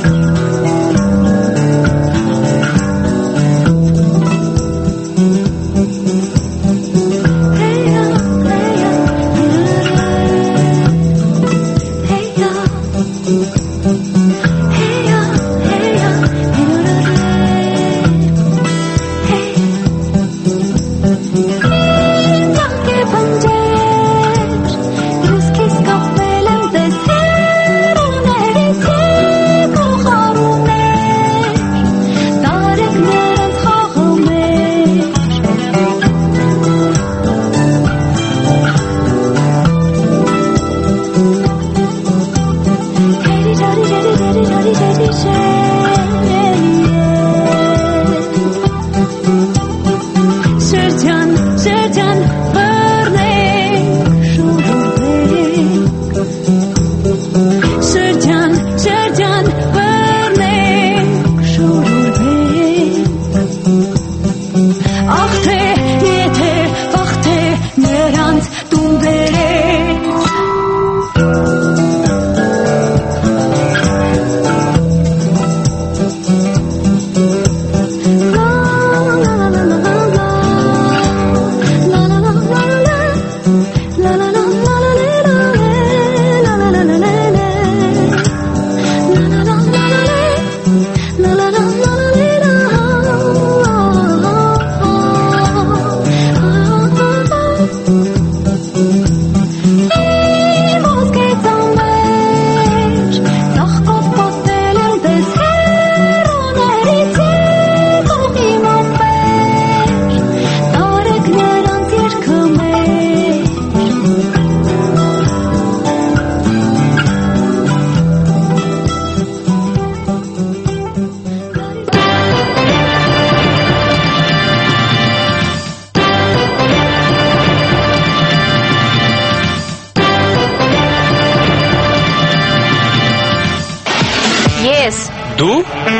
Դու?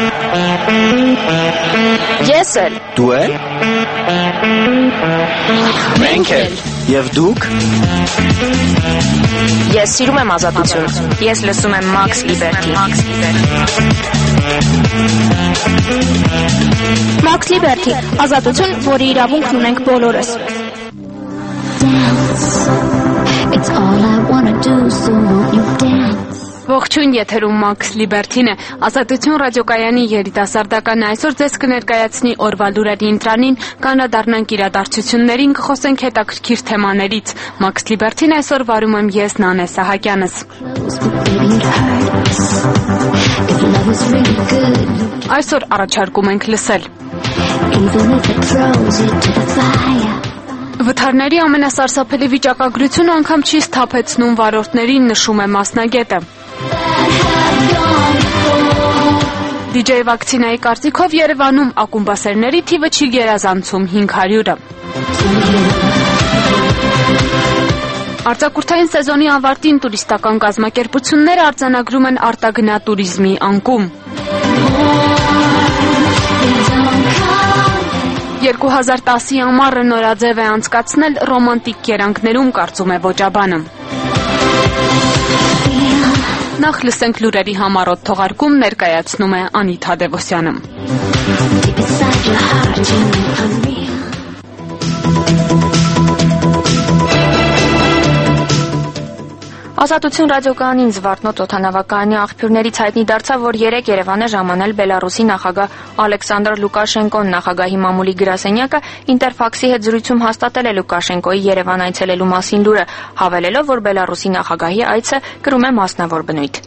Ես էլ։ Դու էլ։ Մենք էլ։ Եվ դուք։ Ես սիրում եմ ազատություն։ Ես լսում եմ Max Liberty։ Max Liberty, ազատություն, որի իրավունքն ունենք բոլորս։ It's all I wanna do, so won't you dance? Ողջույն, եթերում Max Liberty-ն է, Ազատություն ռադիոկայանի երիտասարդական այսօր ձեզ կներկայացնի օրվա լուրերի ընտրանին, կանրադառնանք իրադարձություններին, կխոսենք հետաքրքիր թեմաներից։ Max Liberty-ն այսօր վարում եմ ես Նանե Սահակյանս։ Այսօր առաջարկում ենք լսել։ Վթարների ամենասարսափելի վիճակագրությունը անգամ չի սթափեցնում վարորդներին, նշում է մասնագետը։ DJ վակցինայի կարծիքով Երևանում ակումբասերների թիվը չի գերազանցում 500-ը։ Արձակուրդային սեզոնի ավարտին տուրիստական կազմակերպությունները արձանագրում են արտագնա տուրիզմի անկում։ 2010-ի ամառը նորաձև է անցկացնել ռոմանտիկ կերանքներում, կարծում է ոճաբանը։ Նախ լսենք լուրերի համառոտ թողարկում, ներկայացնում է Անիթա Դևոսյանը։ Ազատություն ռադիոկայանին Զվարթնոց օդանավակայանի աղբյուրներից հայտնի դարձավ, որ 3 Երևան է ժամանել Բելարուսի նախագահ Ալեքսանդր Լուկաշենկոն։ Նախագահի մամուլի գրասենյակը Ինտերֆաքսի հետ զրույցում հաստատել է Լուկաշենկոյի Երևան այցելելու մասին լուրը, հավելելով, որ Բելարուսի նախագահի այցը կրում է մասնավոր բնույթ։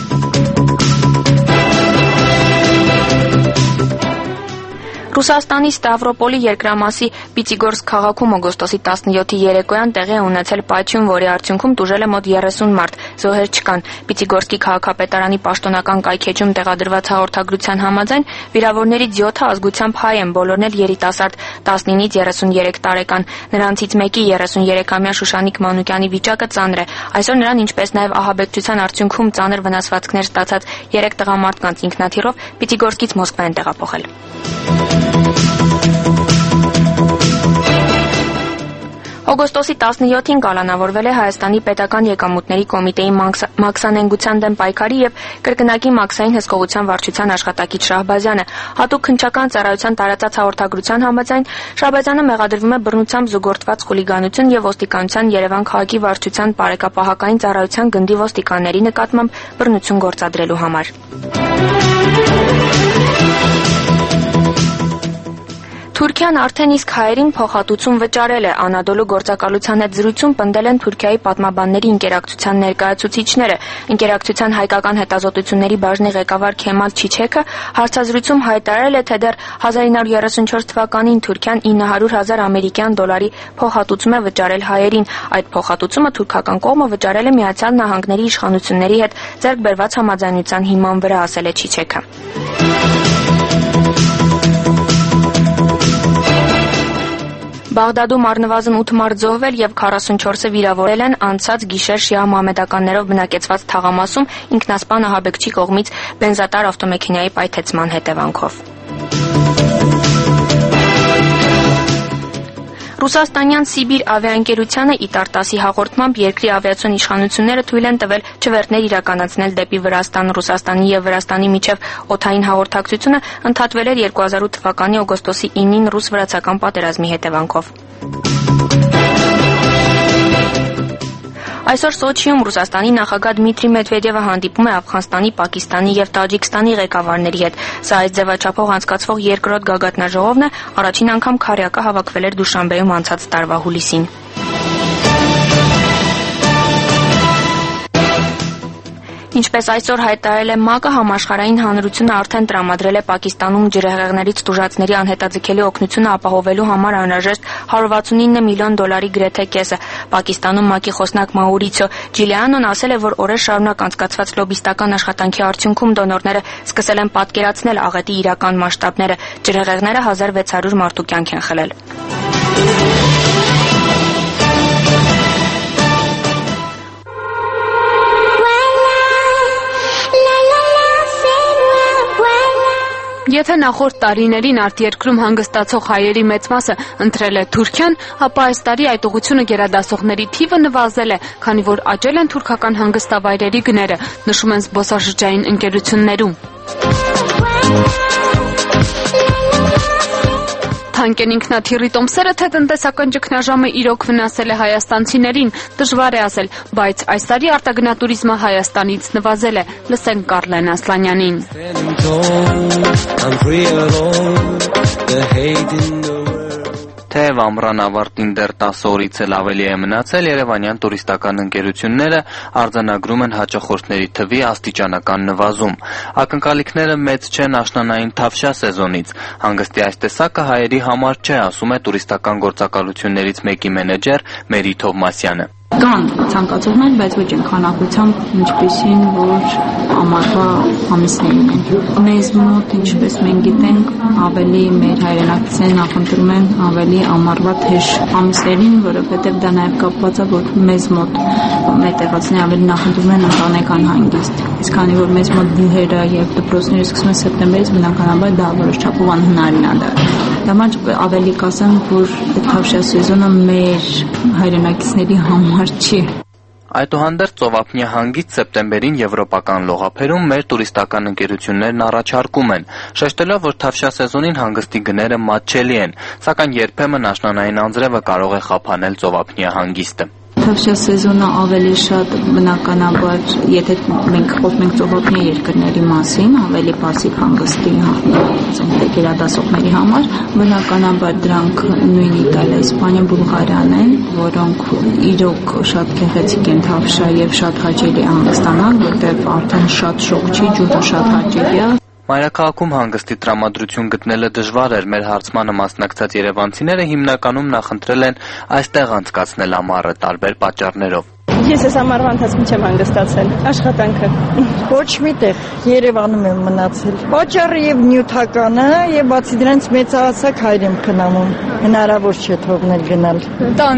Ռուսաստանի Ստավրոպոլի երկրամասի Պիտիգորսկ քաղաքում օգոստոսի 17-ի երեկոյան տեղի է ունեցել պայթյուն, որի արդյունքում տուժել է մոտ 30 մարդ, զոհեր չկան։ Պիտիգորսկի քաղաքապետարանի պաշտոնական կայքեջում տեղադրված հաղորդագրության համաձայն վիրավորներից 7-ը ազգությամբ հայ են, բոլորն էլ երիտասարդ 19-ից 33 տարեկան։ Նրանցից մեկի 33-ամյա Շուշանիկ Մանուկյանի վիճակը ծանր է։ Այսօր նրան, ինչպես նաև ահաբեկչության արդյունքում ծանր վնասվածքներ ստացած 3 տղամարդկանց ինքնաթիռով Պիտիգորսկից Մոսկվա են տեղափոխել։ Օգոստոսի 17-ին կալանավորվել է Հայաստանի պետական եկամուտների կոմիտեի մաքսանենգության դեմ պայքարի եւ կրկնակի մաքսային հսկողության վարչության աշխատակից Շահբազյանը։ Հատուկ քննչական ծառայության տարածած հաղորդագրության համաձայն Շահբազյանը մեղադրվում է բռնությամբ զուգորդված խուլիգանություն եւ ոստիկանության Երևան քաղաքի վարչության բարեկապահական ծառայության գնդի ոստիկանների նկատմամբ բռնություն գործադրելու համար։ Թուրքիան արդեն իսկ հայերին փոխհատուցում վճարել է։ Անադոլու գործակալության հետ զրույցում պնդել են Թուրքիայի պատմաբանների ընկերակցության ներկայացուցիչները։ Ընկերակցության հայկական հետազոտությունների բաժնի ղեկավար Քեմալ Չիչեքը հարցազրույցում հայտարարել է, թե դեռ 1934 թվականին Թուրքիան 900,000 ամերիկյան դոլարի փոխհատուցում է վճարել հայերին։ Այդ փոխհատուցումը թուրքական կողմը վճարել է Միացյալ Նահանգների իշխանությունների հետ ձեռք բերված համաձայնության հիման վրա, ասել է Չիչեքը։ Բաղդադում առնվազն 8 մարդ զոհվել եւ 44-ը վիրավորել են անցած գիշեր շիա մահմեդականներով բնակեցված թաղամասում ինքնասպան ահաբեկչի կողմից բենզատար ավտոմեքենայի պայթեցման հետևանքով։ Ռուսաստանյան Սիբիր ավիաընկերությանը ԻՏԱՐ-10-ի հաղորդմամբ երկրի ավիացիոն իշխանությունները թույլ են տվել չվերթներ իրականացնել դեպի Վրաստան։ Ռուսաստանի եւ Վրաստանի միջև օդային հաղորդակցությունը ընդհատվել էր 2008 թվականի օգոստոսի 9-ին ռուս-վրացական պատերազմի հետևանքով։ Այսօր Սոչիում Ռուսաստանի նախագահ Դմիտրի Մեդվեդևը հանդիպում է Աֆղանստանի, Պակիստանի եւ Տաջիկստանի ղեկավարների հետ։ Սա այս ձևաչափով անցկացվող երկրորդ գագաթնաժողովն է, առաջին անգամ քարյակը հավաքվել էր Դուշանբեում անցած տարվա հուլիսին։ Ինչպես այսօր հայտարարել է ՄԱԿ-ը, համաշխարհային հանրությունը արդեն տրամադրել է Պակիստանում ջրհեղեղներից տուժածների անհետաձգելի օգնությունը ապահովելու համար անհրաժեշտ 169 միլիոն դոլարի գրեթե կեսը։ Պակիստանում ՄԱԿ-ի խոսնակ Մաուրիցիո Ջիլիանոն ասել է, որ օրեր շարունակ անցկացված լոբիստական աշխատանքի արդյունքում դոնորները սկսել են պատկերացնել աղետի իրական մասշտաբները։ Ջրհեղեղները 1600 մարդու կյանք են խլել։ Եթե նախորդ տարիներին արտերկրում հանգստացող հայերի մեծ մասը ընտրել է Թուրքիան, ապա այս տարի այդ ուղղությունը գերադասողների թիվը նվազել է, քանի որ աճել են թուրքական հանգստավայրերի գները, նշում են զբոսաշրջային ընկերություններում։ Թանկեն ինքնաթիռի տոմսերը, թե տնտեսական ճգնաժամը իրոք վնասել է հայաստանցիներին, դժվար է ասել, բայց այս տարի արտագնատուրիզմը Հայաստանից նվազել է։ Լսենք Կարլեն Ասլանյանին։ Թեև ամռան ավարտին դեռ 10 օրից էլ ավելի է մնացել, երևանյան տուրիստական ընկերությունները արձանագրում են հաճախորդների թվի աստիճանական նվազում։ Ակնկալիքները մեծ չեն աշնանային թավշյա սեզոնից։ Հանգստի այս տեսակը հայերի համար չէ, ասում է տուրիստական գործակալություններից մեկի մենեջեր Մերի Թովմասյանը։ Կան ցանկացողներ, բայց ոչ քանակությամբ, ինչպեսին որ ամառվա ամիսներին են։ Մեզ մոտ, ինչպես մենք գիտենք, ավելի մեր հայրենակցին նախընտրում են ավելի ամառվա թեժ ամիսներին, որովհետև դա նաև կապված է, որ մեզ մոտ մեր տեղացիները ավելի նախընտրում են ընտանեկան հանգիստ։ Իսկ քանի որ մեզ մոտ բուհերը եւ դպրոցները սկսում են սեպտեմբերից, բնականաբար դա որոշ չափով անհնարին է դառնում։ Դամաջ ավելի կասեմ, որ թավշյա սեզոնը մեր հայրենակիցների համար չի։ Այդուհանդերձ ծովափնյա հանգիստ սեպտեմբերին եվրոպական լողափերում մեր տուրիստական ընկերություններն առաջարկում են, շեշտելով, որ թավշյա սեզոնին հանգստի գները մատչելի են, սակայն երբեմն աշնանային անձրևը կարող է խափանել ծովափնյա հանգիստը։ Թավշյա սեզոնը ավելի շատ բնականաբար, եթե մենք խոսում ենք ծովափնյա երկրների մասին, ավելի պասիվ հանգստի գերադասողների համար, բնականաբար դրանք նույն Իտալիա, Իսպանիա, Բուլղարիան են, որոնք իրոք շատ գեղեցիկ են թավշյա եւ շատ հաճելի հանգստանալ, որտեղ արդեն շատ շոգ չի, ջուրը շատ հաճելի է։ Մայրաքաղաքում հանգստի տրամադրություն գտնելը դժվար էր։ Մեր հարցմանը մասնակցած երևանցիները հիմնականում նախընտրել են այստեղ անցկացնել ամառը տարբեր պատճառներով։ Ես այս ամառվա ընթացքում չեմ հանգստացել, աշխատանքը։ Ոչ միտեղ Երևանում եմ մնացել։ Պատճառը եւ նյութականը եւ բացի դրանից մեծահասակ հայր եմ քնանում։ Հնարավոր չէ թողնել գնալ։ Տանը։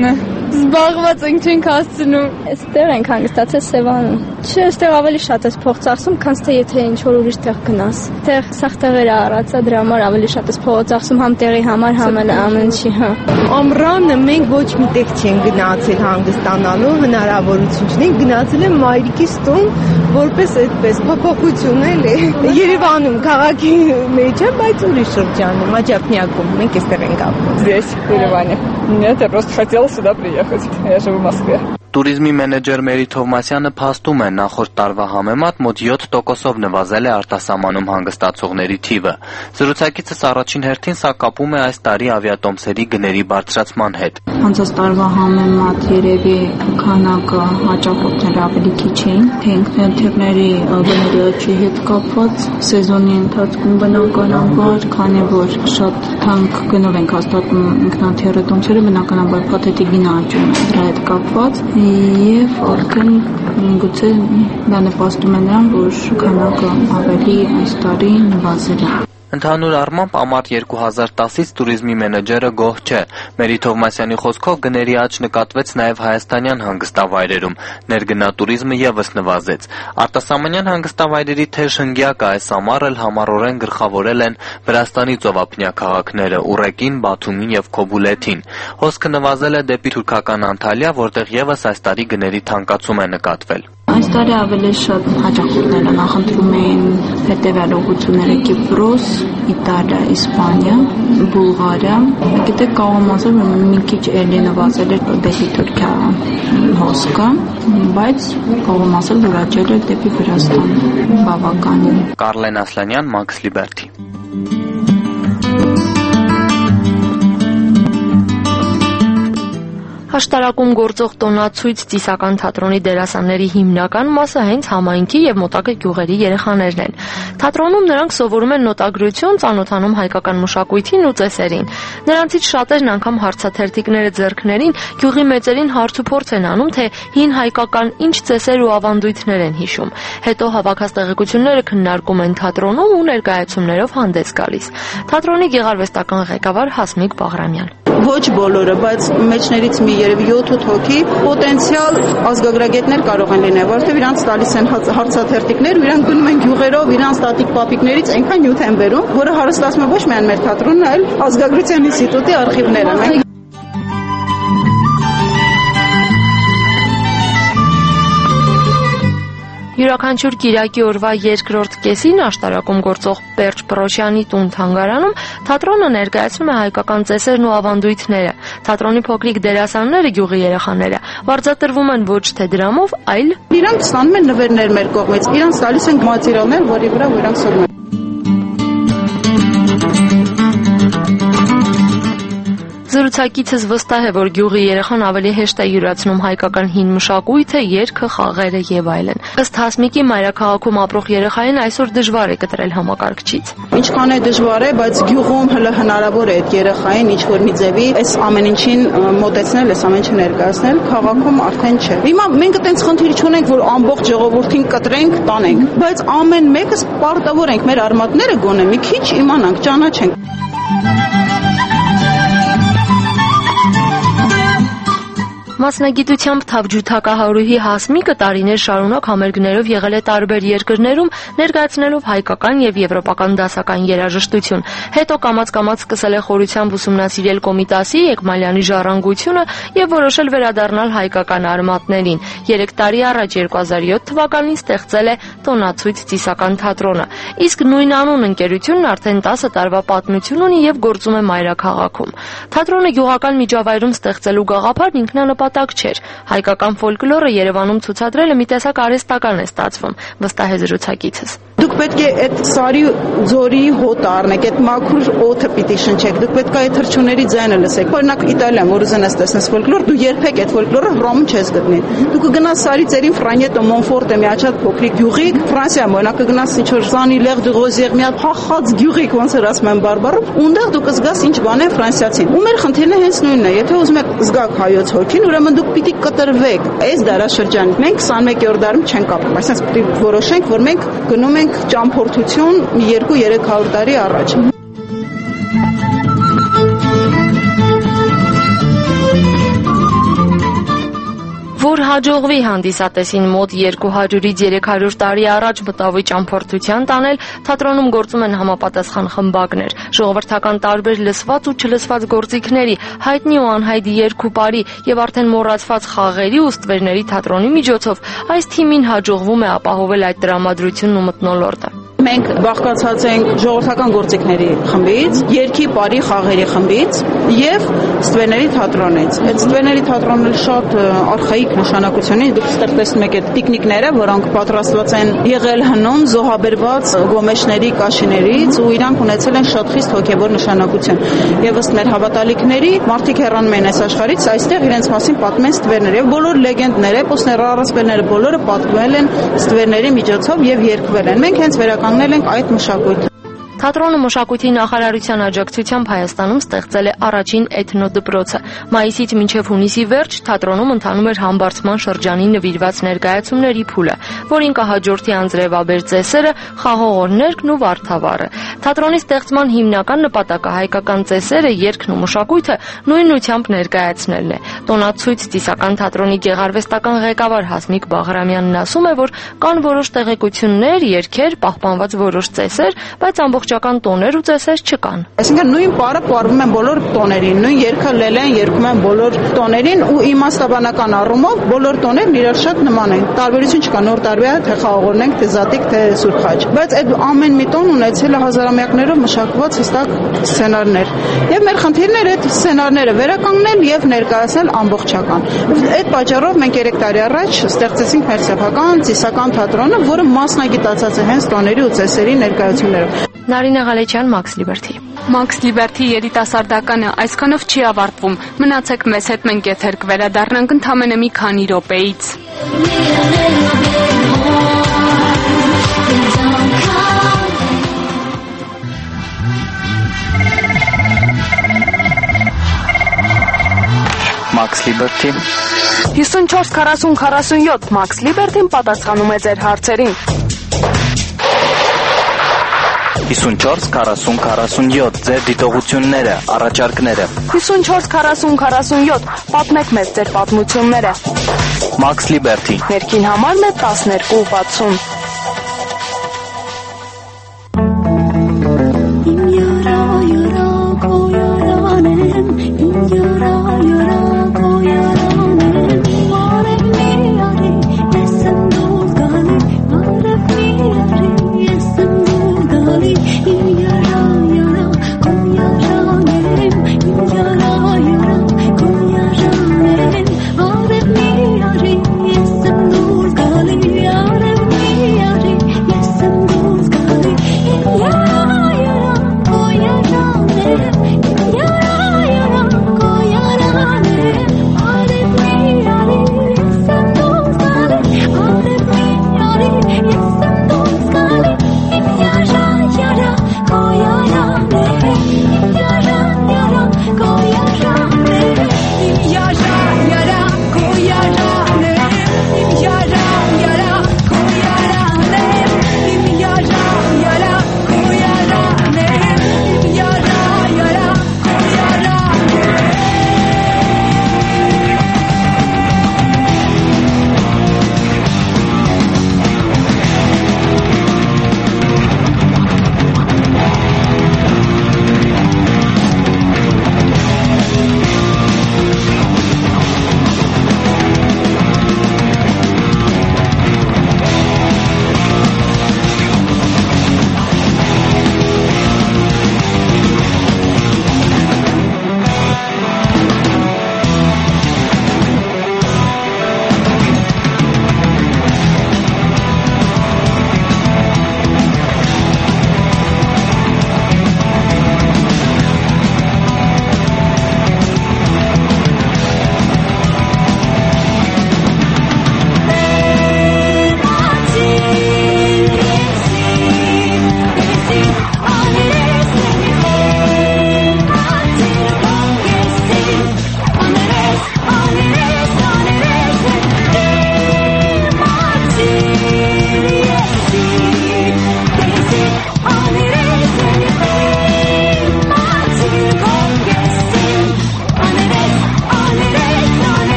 Զբաղված ենք, չենք հասցնում։ Այստեղ ենք հանգստացել Սևանում։ Չէ, այստեղ ավելի շատ ես փող ծախսում, քան թե եթե ինչ որ ուրիշ տեղ գնաս։ Այստեղ սաղ տեղեր առածա, դրա համար ավելի շատ ես փող ծախսում համ տեղի համար, համ էլ ամեն ինչի, հա։ Ամռանը մենք ոչ մի տեղ չենք գնացել հանգստանալու, հնարավորություն չունենք, գնացել եմ մայրիկիս տուն, որպես այդպես փոփոխություն էլ է։ Երևանում քաղաքի մեջ է, բայց ուրիշ շրջանում, Աջափնյակում, մենք այստեղ ենք ապրում։ Здесь, в Ереване. Нет, я просто хотела сюда приехать. Я живу в Москве. Տուրիզմի մենեջեր Մերի Թովմասյանը փաստում է, նախորդ տարվա համեմատ մոտ 7%-ով նվազել է արտասահմանում հանգստացողների թիվը։ Զրուցակիցս առաջին հերթին սա կապում է այս տարի ավիատոմսերի գների բարձրացման հետ։ Անցած տարվա համեմատ երևի քանակը հաճախորդներ ավելի քիչ էին, թե ինքնաթիռների գների աճի հետ կապված սեզոնի ընթացքում բնականաբար, քանի որ շատ թանկ գնով ենք հաստատում ինքնաթիռի տոմսերը, բնականաբար փաթեթի գինը աճում է դրա հետ կապված եւ արդեն գուցե դա նպաստում է նրան, որ քանակը ավելի այս տարի նվազել է։ Ընդհանուր առմամբ ամառ 2010-ից տուրիզմի մենեջերը գոհ չէ։ Մերի Թովմասյանի խոսքով գների աճ նկատվեց նաև հայաստանյան հանգստավայրերում, ներգնատուրիզմը ևս նվազեց։ Արտասահմանյան հանգստավայրերի թեժ հնգյակը այս ամառ էլ համառորեն գլխավորել են Վրաստանի ծովափնյա քաղաքները՝ Ուռեկին, Բաթումին եւ Քոբուլեթին։ Հոսքը նվազել է դեպի թուրքական Անտալիա, որտեղ ևս այս տարի գների թանկացում է նկատվել։ Այս տարի ավելի շատ հաճախորդները նախընտրում էին հետևյալ ուղղությունները՝ Կիպրոս, Իտալիա, Իսպանիա, Բուլղարիա։ Գիտեք, կարող եմ ասել, որ մի քիչ էլի նվազել է դեպի Թուրքիա հոսքը, բայց կարող եմ ասել, որ աճել է դեպի Վրաստան բավականին։ Կարլեն Ասլանյան, Max Liberty։ Աշտարակում գործող տոնացույց ծիսական թատրոնի դերասանների հիմնական մասը հենց համայնքի եւ մոտակա գյուղերի երեխաներն են։ Թատրոնում նրանք սովորում են նոտագրություն, ծանոթանում հայկական մշակույթին ու ծեսերին։ Նրանցից շատերն անգամ հարցաթերթիկները ձեռքներին գյուղի մեծերին հարց ու փորձ են անում, թե հին հայկական ինչ ծեսեր ու ավանդույթներ են հիշում։ Հետո հավաքած տեղեկությունները քննարկում են թատրոնում ու ներկայացումներով հանդես գալիս։ Թատրոնի գեղարվեստական ղեկավար Հասմիկ Բաղրամյան։ Ոչ բոլորը, բայց մեջներից մի երևի 7-8 հոգի պոտենցիալ ազգագրագետներ կարող են լինել, որովհետև իրանց տալիս են հարցաթերթիկներ, իրանք գնում են գյուղերով, իրանց տատիկ պապիկներից այնքան նյութ են բերում, որը հարստացնում է ոչ միայն մեր թատրոնն, այլ ազգագրության ինստիտուտի արխիվները։ Յուրաքանչյուր Կիրակի օրվա երկրորդ կեսին աշտարակում գործող Պերճ Պրոշյանի տուն-թանգարանում թատրոնը ներկայացնում է հայկական ծեսերն ու ավանդույթները։ Թատրոնի փոքրիկ դերասանները, գյուղի երեխաները, վարձատրվում են ոչ թե դրամով, այլ իրանք ստանում են նվերներ մեր կողմից, իրանք տալիս են մատերիալներ, որի վրա իրանք սովորում են։ Զրուցակիցս վստահ է, որ գյուղի երեխան ավելի հեշտ է յուրացնում հայկական հին մշակույթը, երգը, խաղերը եւ այլն։ Ըստ Հասմիկի, մայրաքաղաքում ապրող երեխային այսօր դժվար է կտրել համակարգչից։ Ինչքան է դժվար է, բայց գյուղում հնարավոր է այդ երեխային ինչ-որ մի ձևի այս ամեն ինչին մոտեցնել, այս ամեն ինչը ներկայացնել, քաղաքում արդեն չէ։ Հիմա մենք այտենց խնդիր չունենք, որ ամբողջ ժողովրդին կտրենք, տանենք, բայց ամեն մեկս պարտավոր ենք մեր արմատները գոնե մի քիչ իմանանք, ճանաչենք։ Մասնագիտությամբ թավջութակահարուհի Հասմիկը տարիներ շարունակ համերգներով եղել է տարբեր երկրներում, ներկայացնելով հայկական եւ եվրոպական դասական երաժշտություն։ Հետո կամաց-կամաց սկսել է խորությամբ ուսումնասիրել Կոմիտասի, Էկմալյանի ժառանգությունը եւ որոշել վերադառնալ հայկական արմատներին։ 3 տարի առաջ 2007 թվականին ստեղծել է տոնացույց ծիսական թատրոնը։ Իսկ նույնանուն ընկերությունն արդեն 10 տարվա պատմություն ունի եւ գործում է մայրաքաղաքում։ Թատրոնը գյուղական միջավայրում ստեղծելու գաղափարն ինքնանպատակ չէր։ Հայկական ֆոլկլորը Երևանում ցուցադրելը մի տեսակ արհեստական է ստացվում, վստահ է զրուցակիցս։ Դուք պետք է այդ սարի ձորի հոտը առնեք, այդ մաքուր օդը պիտի շնչեք, դուք պետք է այդ թռչունների ձայնը լսեք։ Օրինակ Իտալիայում, որ ուզենաս տեսնես ֆոլկլոր, դու երբեք այդ ֆոլկլորը Հռոմում չես գտնի։ Դու կգնաս սարի ծերին Ֆրանյետո, Մոնֆորտը, մի աչած փոքրիկ գյուղի, Ֆրանսիայում, օրինակ կգնաս ինչ-որ Սանիլեղ դու Ռոզիեր, մի հատ փախած գյուղի, ոնց որ ասում են բարբառով, ունդեղ դու կզգաս ինչ բան է ֆրանսիացին։ Ու մեր խնդիրն է հենց նույնն է։ Եթե ուզում եք զգաք հայոց հոգին, ուրեմն դուք պիտի կտրվեք այս դարաշրջանից։ Մենք 21-րդ դարում չենք ապրում, այսինքն պիտի որոշենք, որ մենք գնում ենք ճամփորդություն 200-300 տարի առաջ։ Որ հաջողվի հանդիսատեսին մոտ 200-ից 300 տարի առաջ մտավի ճամփորդության տանել, թատրոնում գործում են համապատասխան խմբակներ, ժողովրդական տարբեր լսված ու չլսված գործիքների, հայտնի ու անհայտ երգուպարի եւ արդեն մոռացված խաղերի ու ստվերների թատրոնի միջոցով այս թիմին հաջողվում է ապահովել այդ տրամադրությունն ու մթնոլորտը։ Մենք բաղկացած ենք ժողովրդական գործիքների խմբից, երգի բարի խաղերի խմբից եւ ստվերների թատրոնից։ Այդ ստվերների թատրոնը շատ արխայիկ նշանակություն ունի։ Դուք ստեղ տեսնում եք այդ տիկնիկները, որոնք պատրաստված են եղել հնում զոհաբերված գոմեշների կաշիներից ու իրանք ունեցել են շատ խիստ հոգեվոր նշանակություն։ Եվ ըստ մեր հավատալիքների, մարդիկ հեռանում են այս աշխարհից, այստեղ իրենց մասին պատմեն ստվերներ եւ բոլոր լեգենդները, էպոսները, առասպելները բոլորը պատմվել են ստվերների միջոցով եւ երգվել են։ Մենք հենց վերականգնել ենք այդ մշակույթը։ Թատրոնը մշակույթի նախարարության աջակցությամբ Հայաստանում ստեղծել է առաջին էթնոդպրոցը։ Մայիսից մինչև հունիսի վերջ թատրոնում ընթանում էր համբարձման շրջանի նվիրված ներկայացումների փուլը, որին կհաջորդի անձրևաբեր ծեսերը, խաղողորներն ու վարդավառը։ Թատրոնի ստեղծման հիմնական նպատակը հայկական ծեսերը, երգն ու մշակույթը նույնությամբ ներկայացնելն է։ Տոնացույց ծիսական թատրոնի գեղարվեստական ղեկավար Հասմիկ Բաղրամյանն ասում է, որ կան որոշ տեղեկություններ, երգեր, պահպանված որոշ ծեսեր, բայց ամբողջական տոներ ու ծեսեր չկան։ Այսինքն նույն բառը պարվում են բոլոր տոներին, նույն երգը լելեն երգում են բոլոր տոներին ու իմաստաբանական առումով բոլոր տոներն իրար շատ նման են։ Տարբերություն չկա, նոր տարբեր է, թե խաղողորն ենք, թե զատիկ, թե սուրբ խաչ։ Բայց այդ ամեն մի տոն ունեցել է հազարամյակներով մշակված հստակ սցենարներ։ Եվ մեր խնդիրն էր այդ սցենարները վերականգնել եւ ներկայացնել ամբողջական։ Այդ պատճառով մենք 3 տարի առաջ ստեղծեցինք մեր սեփական ծիսական թատրոնը, որը մասնագիտացած է հենց տոների ու ծեսերի ներկայացումներով։ Նարինե Ղալեչյան, Max Liberty։ Max Liberty երիտասարդականը այսքանով չի ավարտվում։ Մնացեք մեզ հետ, մենք եթեր կվերադառնանք ընդամենը մի քանի րոպեից։ Max Liberty 54 40 47 Max Liberty-ն պատասխանում է ձեր հարցերին։ 54 40 47 ձեր դիտողությունները, առաջարկները։ 54 40 47 պատմեք մեզ ձեր պատմությունները։ Max Liberty Ներքին համարն է 1260։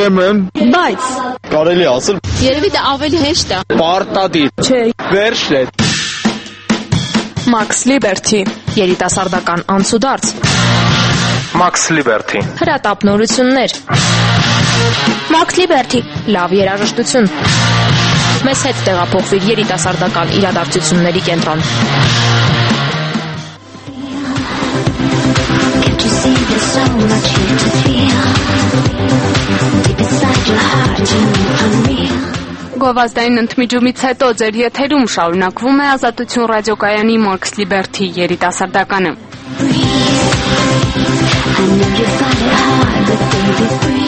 Ուրեմն, Բայց կարելի ասել, երևի դա ավելի հեշտ է։ պարտադիր, Չէ։ վերջն է։ Max Liberty, երիտասարդական անցուդարձ։ Max Liberty, Հրատապնորություններ։ Max Liberty, Լավ երաժշտություն։ Մեզ հետ տեղափոխվիր երիտասարդական իրադարձությունների կենտրոն։ Can't you see there's so much here to feel? Deep inside your heart, you know I'm real. Գովազդային ընդմիջումից հետո ձեր եթերում շարունակվում է Ազատություն ռադիոկայանի Max Liberty երիտասարդականը։ I know you find it hard, but baby breathe.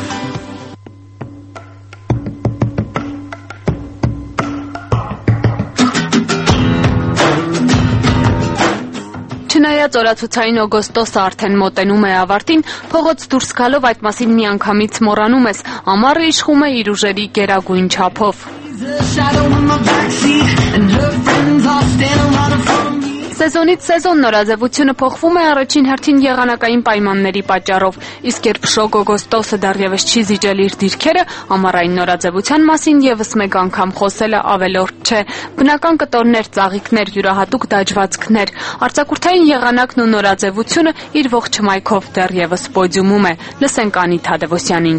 Չնայած օրացուցային օգոստոսը արդեն մոտենում է ավարտին, փողոց դուրս գալով այդ մասին միանգամից մոռանում ես, ամառը իշխում է իր ուժերի գերագույն չափով։ Սեզոնից սեզոն նորաձևությունը փոխվում է առաջին հերթին եղանակային պայմանների պատճառով, իսկ երբ շոգ օգոստոսը դեռևս չի զիջել իր դիրքերը, ամառային նորաձևության մասին եւս մեկ անգամ խոսելը ավելորդ չէ։ Բնական կտորներ, ծաղիկներ, յուրահատուկ դաջվածքներ, արձակուրդային եղանակն ու նորաձևությունը իր ողջ հմայքով դեռևս պոդիումում է։ Լսենք Անի Թադևոսյանին։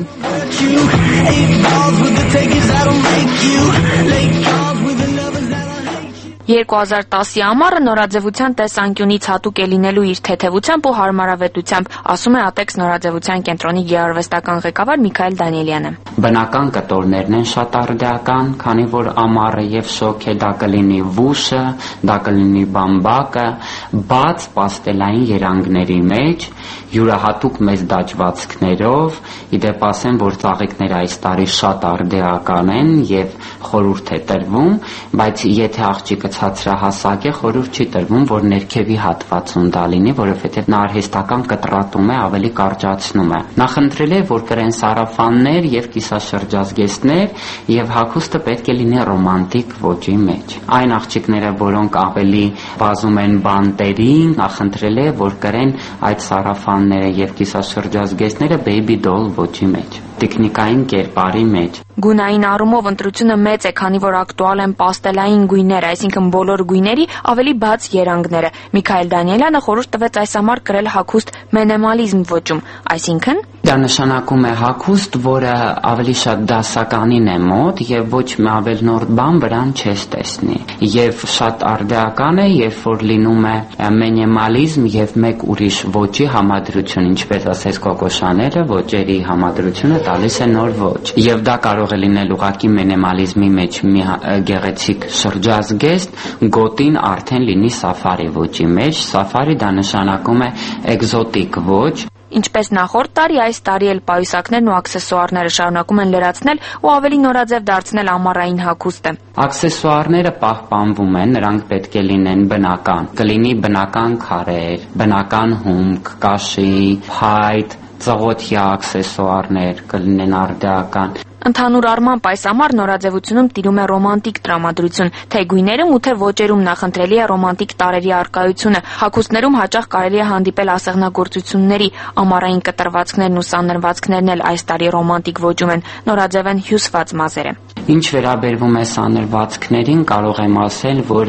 2010-ի ամառը նորաձևության տեսանկյունից հատուկ է լինելու իր թեթևությամբ ու հարմարավետությամբ, ասում է Ատեքս նորաձևության կենտրոնի գեղարվեստական ղեկավար Միքայել Դանիելյանը։ Բնական կտորներն են շատ արդիական, քանի որ ամառը եւ շոգ է, դա կլինի վուշը, դա կլինի բամբակը, բաց պաստելային երանգների մեջ, յուրահատուկ մեծ դաջվածքներով, իդեպ ասեմ, որ ծաղիկները այս տարի շատ արդիական են եւ խորհուրդ է տրվում, բայց եթե աղջիկը ցածրահասակ է, խորհուրդ չի տրվում, որ ներքևի հատվածում դա լինի, որովհետև նա արհեստական կտրատում է, ավելի կարճացնում է։ Նախընտրել է, որ կրեն սարաֆաններ եւ կիսաշրջազգեստներ եւ հագուստը պետք է լինի ռոմանտիկ ոճի մեջ։ Այն աղջիկները, որոնք ավելի բազում են բանտերին, նախընտրել է, որ կրեն այդ սարաֆանները եւ կիսաշրջազգեստները baby doll ոճի մեջ, տեխնիկային կերպարի մեջ։ Գունային առումով ընտրությունը մեծ է, քանի որ ակտուալ են պաստելային գույները, այսինքն բոլոր գույների ավելի բաց երանգները։ Միքայել Դանիելյանը խորհուրդ տվեց այս ամառ կրել հագուստ մենեմալիզմ ոճում, այսինքն դա նշանակում է հագուստ, որը ավելի շատ դասականին է մոտ եւ ոչ մի ավելնորդ բան վրան չես տեսնի։ Եվ շատ արդիական է, երբ որ լինում է մենեմալիզմ եւ մեկ ուրիշ ոճի համադրություն, ինչպես ասես Կոկո Շանելը, ոճերի համադրությունը տալիս է նոր ոճ։ Եվ դա կարող է լինել ուղղակի մենեմալիզմի մեջ մի գեղեցիկ շրջազգեստ, գոտին արդեն լինի սաֆարի ոճի մեջ։ Սաֆարի դա նշանակում է էկզոտիկ ոճ։ Ինչպես նախորդ տարի, այս տարի էլ պայուսակներն ու աքսեսուարները շարունակում են լրացնել ու ավելի նորաձև դարձնել ամառային հագուստը։ Աքսեսուարները պահպանվում են, նրանք պետք է լինեն բնական։ Կլինի բնական քարեր, բնական հումք, կաշի, փայտ, ծղոթյա աքսեսուարներ, կլինեն արդիական։ Ընդհանուր առմամբ այս ամառ նորաձևությունում տիրում է ռոմանտիկ տրամադրություն, թե գույներում ու թե ոճերում նախընտրելի է ռոմանտիկ տարերի առկայությունը։ Հագուստներում հաճախ կարելի է հանդիպել ասեղնագործությունների, ամառային կտրվածքներն ու սանրվածքներն էլ այս տարի ռոմանտիկ ոճում են, նորաձև են հյուսված մազերը։ Ինչ վերաբերվում է սանրվածքներին, կարող եմ ասել, որ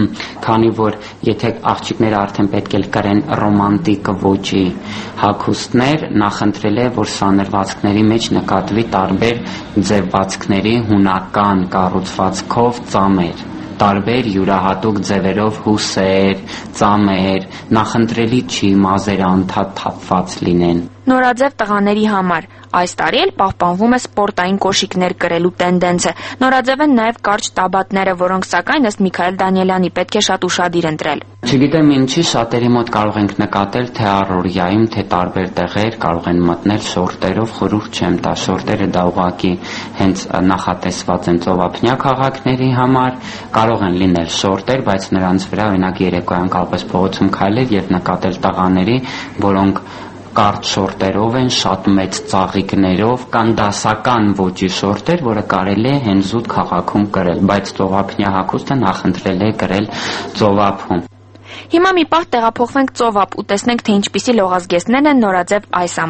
քանի որ եթե աղջիկները արդեն պետք է կրեն ռոմանտիկ ոճի հագուստներ, նախընտրել է, որ սանրվածքների մեջ նկատվի տարբեր ձևվածքների հունական կառուցվածքով ծամեր, տարբեր յուրահատուկ ձևերով հուսեր, ծամեր, նախընտրելի չի մազերը անդադ թափված լինեն։ Նորաձև տղաների համար այս տարի էլ պահպանվում է սպորտային կոշիկներ կրելու տենդենսը։ Նորաձև են նաև կարճ տաբատները, որոնք սակայն ըստ Միքայել Դանիելյանի պետք է շատ ուշադիր ընտրել։ Չգիտեմ ինչի, շատերի մոտ կարող ենք նկատել, թե առօրյայում, թե տարբեր տեղեր կարող են մտնել շորտերով, խորհուրդ չեմ տա, շորտերը դա ուղղակի հենց նախատեսված են ծովափնյա քաղաքների համար, կարող են լինել շորտեր, բայց նրանց վրա օրինակ երեկոյան կապես փողոցում քայլել եւ նկատել տղաների, որոնք կարճ շորտերով են, շատ մեծ ծաղիկներով, կան դասական ոճի շորտեր, որը կարելի է հենց զուտ քաղաքում կրել, բայց ծովափնյա հագուստը նախընտրել է կրել ծովափում։ Հիմա մի պահ տեղափոխվենք ծովափ ու տեսնենք, թե ինչպիսի լողազգեստներ են նորաձև այս ամառ։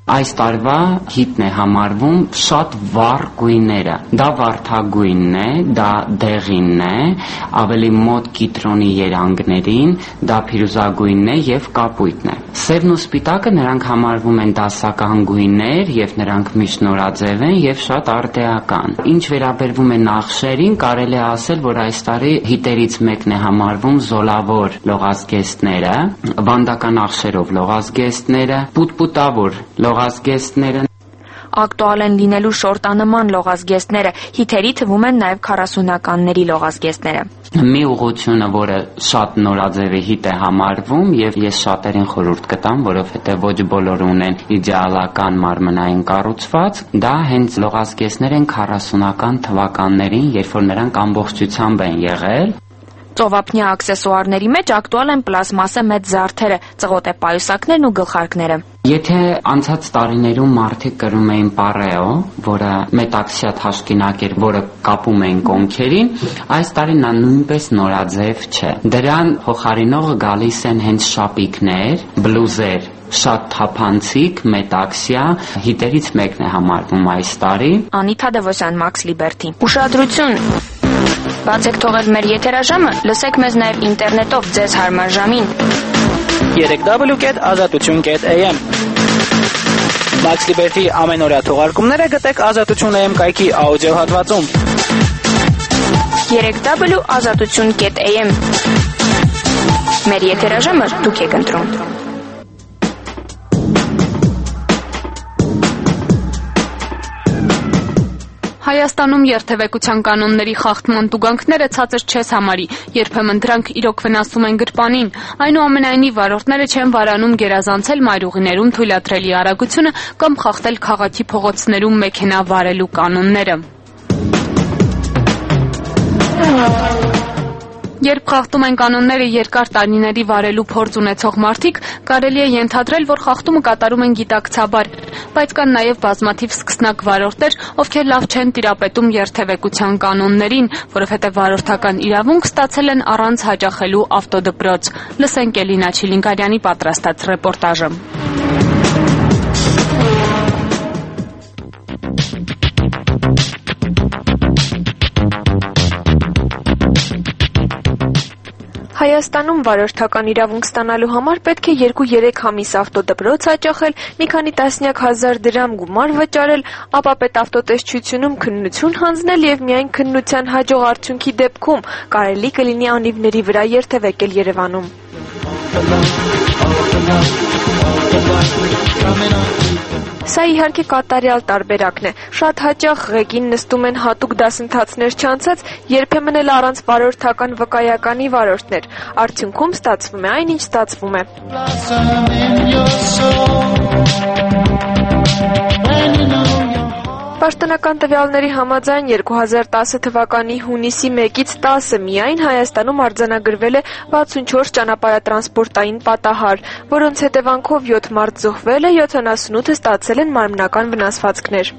Այս տարվա հիտն է համարվում շատ վառ գույները։ Դա վարդագույնն է, դա դեղինն է, ավելի մոտ կիտրոնի երանգներին, դա փիրուզագույնն է եւ կապույտն է։ Սևն ու սպիտակը նրանք համարվում են դասական գույներ եւ նրանք միշտ նորաձև են եւ շատ արդեական։ Ինչ վերաբերվում է նախշերին, կարելի է ասել, որ այս տարի հիտերից մեկն է համարվում զոլավոր լողազգեստները, վանդական նախշերով լողազգեստները, պուտպուտավոր լողազգեստները։ Ակտուալ են լինելու շորտանման լողազգեստները, հիթերի թվում են նաև 40-ականների լողազգեստները։ Մի ուղղությունը, որը շատ նորաձև հիտ է համարվում եւ ես շատերին խորհուրդ կտամ, որովհետեւ ոչ բոլորը ունեն իդեալական մարմնային կառուցվածք, դա հենց լողազգեստներ են 40-ական թվականներին, երբ որ նրանք ամբողջությամբ են եղել։ Ծովափնյա աքսեսուարների մեջ ակտուալ են պլաստմասե մեծ զարդերը, ծղոտե պայուսակներն ու գլխարկները։ Եթե անցած տարիներում մարդիկ կրում էին պարեո, որը մետաքսիա թաշկինակ էր, որը կապում էին կոնքերին, այս տարի նա նույնպես նորաձև չէ։ Դրան փոխարինողը գալիս են հենց շապիկներ, բլուզեր, շատ թափանցիկ, մետաքսիա, հիտերից մեկն է համարվում այս տարի։ Անիթա Դևոսյան, Max Liberty։ Ուշադրություն։ Բացեք թողել մեր եթերաժամը, լսեք մեզ նաև ինտերնետով ձեզ հարմար ժամին։ www.azatutun.am Max Liberty ամենօրյա թողարկումները գտեք Ազատություն.am կայքի աուդիո հատվածում։ www.azatutun.am Մեր եթերաժամը դուք եք ընտրում։ Հայաստանում երթևեկության կանոնների խախտման տուգանքները ցածր չես համարի, երբեմն դրանք իրոք վնասում են գրպանին։ Այնուամենայնիվ վարորդները չեն վարանում գերազանցել մայրուղիներում թույլատրելի արագությունը կամ խախտել քաղաքի փողոցներում մեքենա վարելու կանոնները։ Երբ խախտում են կանոնները երկար տարիների վարելու փորձ ունեցող մարդիկ, կարելի է ենթադրել, որ խախտումը կատարում են գիտակցաբար, բայց կան նաև բազմաթիվ սկսնակ վարորդներ, ովքեր լավ չեն տիրապետում երթևեկության կանոններին, որովհետև վարորդական իրավունք ստացել են առանց հաճախելու ավտոդպրոց։ Լսենք Էլինա Չիլինգարյանի պատրաստած ռեպորտաժը։ Հայաստանում վարորդական իրավունք ստանալու համար պետք է 2-3 ամիս ավտոդպրոց հաճախել, մի քանի տասնյակ հազար դրամ գումար վճարել, ապա պետավտոտեսչությունում քննություն հանձնել եւ միայն քննության հաջող արդյունքի դեպքում կարելի կլինի անիվների վրա երթևեկել Երևանում։ Սա իհարկե կատարյալ տարբերակն է։ Շատ հաճախ ղեկին նստում են հատուկ դասընթացներ չանցած, երբեմն էլ առանց վարորդական վկայականի վարորդներ։ Արդյունքում ստացվում է այն, ինչ ստացվում է։ Պաշտոնական տվյալների համաձայն 2010 թվականի հունիսի 1-ից 10-ը միայն Հայաստանում արձանագրվել է 64 ճանապարհատրանսպորտային պատահար, որոնց հետևանքով 7 մարդ զոհվել է, 78-ը ստացել են մարմնական վնասվածքներ։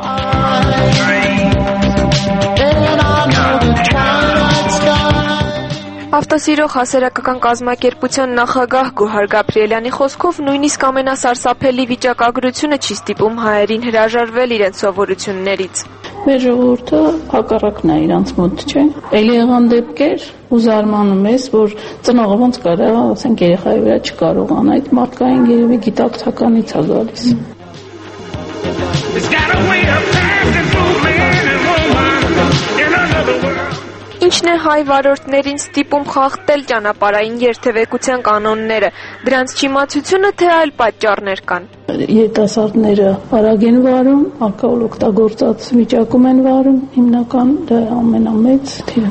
Ավտոսիրող հասարակական կազմակերպության նախագահ Գոհար Գաբրիելյանի խոսքով նույնիսկ ամենասարսափելի վիճակագրությունը չի ստիպում հայերին հրաժարվել իրենց սովորություններից։ Մեր ժողովուրդը հակառակն է իրանց մոտ, չէ։ Էլի եղան դեպքեր, ու զարմանում ես, որ ծնողը ոնց կարա, ասենք երեխայի վրա չկարողանա, այդ մարդկային երևի գիտակցականից է գալիս։ Ինչն է հայ վարորդներին ստիպում խախտել ճանապարհային երթևեկության կանոնները, դրանց չիմացությունը թե այլ պատճառներ կան։ Երիտասարդները արագ են վարում, ալկոհոլ օգտագործած վիճակում են վարում, հիմնական դա ամենամեծ թիվը։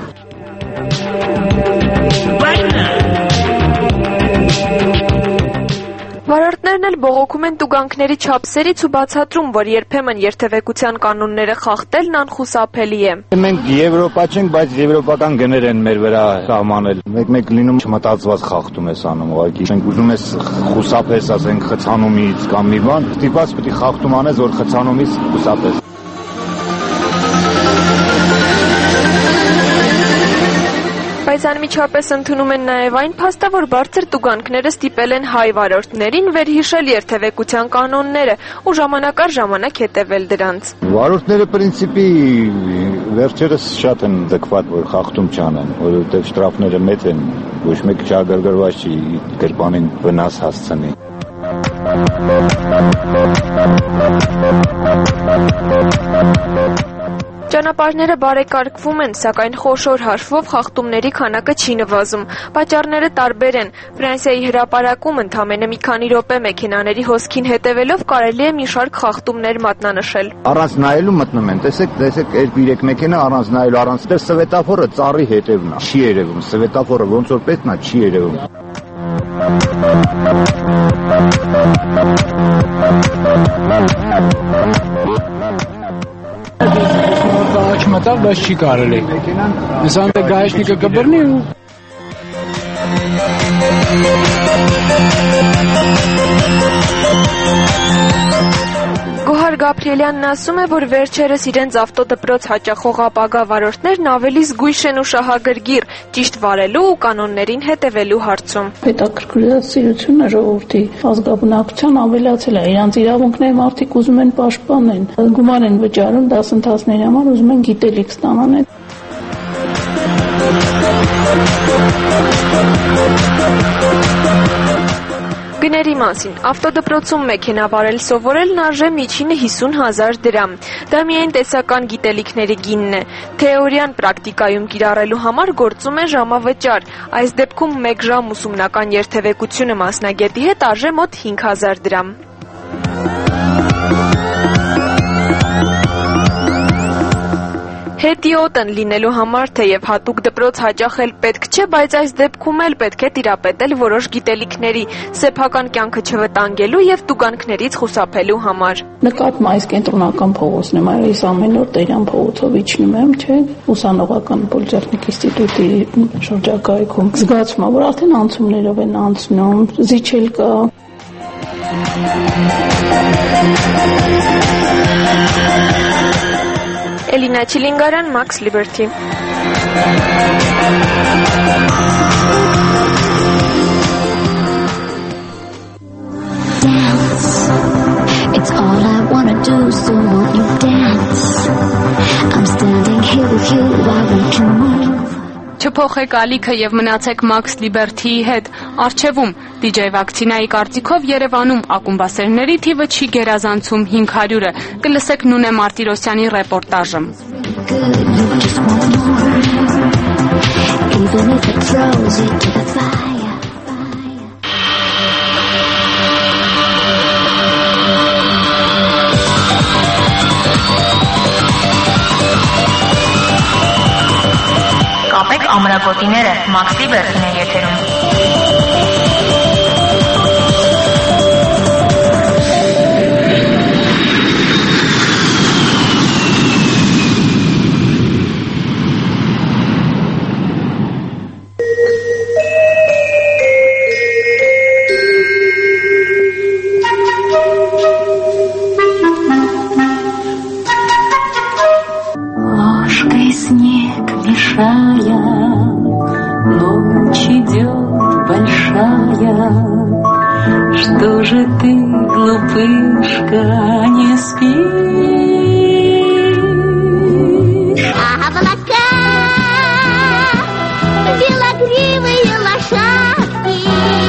Վարորդներն էլ բողոքում են տուգանքների չափսերից ու բացատրում, որ երբեմն երթևեկության կանոնները խախտելն անխուսափելի է։ Մենք Եվրոպա չենք, բայց եվրոպական գներ են մեր վրա սահմանել։ Մեկ լինում չմտածված խախտում ես անում, ուղղակի։ Մենք ուզում ես խուսափես, ասենք խցանումից կամ մի բան, ստիպած պետք է խախտում անես, որ խցանումից խուսափես։ Բայց անմիջապես ընդունում են նաև այն փաստը, որ բարձր տուգանքները ստիպել են հայ վարորդներին վերհիշել երթևեկության կանոնները ու ժամանակ առ ժամանակ հետևել դրանց։ Վարորդները պրինցիպի վերջերս շատ են ձգված, որ խախտում չանեն, որովհետև շտրաֆները մեծ են, ոչ մեկ չագրգռված չի գրպանին վնաս հասցնի։ Ճանապարհները բարեկարգվում են, սակայն խոշոր հաշվով խախտումների քանակը չի նվազում։ Պատճառները տարբեր են։ Ֆրանսիայի հրապարակում ընդամենը մի քանի րոպե մեքենաների հոսքին հետևելով կարելի է մի շարք խախտումներ մատնանշել։ Առանց նայելու մտնում են, տեսեք 2-3 մեքենա առանց նայելու, առանց դեռ սվետաֆորը ծառի հետևն է, չի երևում, սվետաֆորը ոնց որ պետքն է, չի երևում։ Աչ մտավ, բայց չի կարելի։ Նսանտե գայշնիկը կբռնի ու Գոհար Գաբրիելյանն ասում է, որ վերջերս իրենց ավտոդպրոց հաճախող ապագա վարորդներն ավելի զգույշ են ու շահագրգիռ ճիշտ վարելու ու կանոններին հետևելու հարցում։ Հետաքրքրասիրությունը ժողովրդի ազգաբնակության ավելացել է, իրանց իրավունքները մարդիկ ուզում են պաշտպանել, գումար են վճարում դասընթացների համար, ուզում են գիտելիք ստանան։ Գների մասին ավտոդպրոցում մեքենա վարել սովորելն արժե միջինը 50,000 դրամ։ Դա միայն տեսական գիտելիքների գինն է։ Թեորիան պրակտիկայում կիրառելու համար գործում է ժամավճար։ Այս դեպքում 1 ժամ ուսումնական երթևեկությունը մասնագետի հետ արժե մոտ 5,000 դրամ։ Հետիոտն լինելու համար թեև հատուկ դպրոց հաճախել պետք չէ, բայց այս դեպքում էլ պետք է տիրապետել որոշ գիտելիքների, սեփական կյանքը չվտանգելու եւ տուգանքներից խուսափելու համար։ Նկատում այս կենտրոնական փողոցն եմ, այս ամեն օր Տերյան փողոցով իջնում եմ, չէ՞, ուսանողական պոլիտեխնիկ ինստիտուտի շրջակայքում։ Զգացում եմ, որ արդեն անցումներով են անցնում, զիջել կա։ Էլինա Չիլինգարյան, Max Liberty։ Dance. It's all I wanna do, so won't you dance? I'm standing here with you while we can move. Չփոխեք ալիքը եւ մնացեք Max Liberty-ի հետ։ Արչեվում DJ Վակցինայի կարծիքով Երևանում ակումբասերների թիվը չի գերազանցում 500-ը։ Կլսեք Նունե Մարտիրոսյանի ռեպորտաժը։ Even if it throws you to the fire. Կապեք ամրագոտիները, Max Liberty-ն է եթերում։ Ложкой снег мешая, ночь идет большая. Что же ты, глупышка, не спишь? Облака, белогривые лошадки,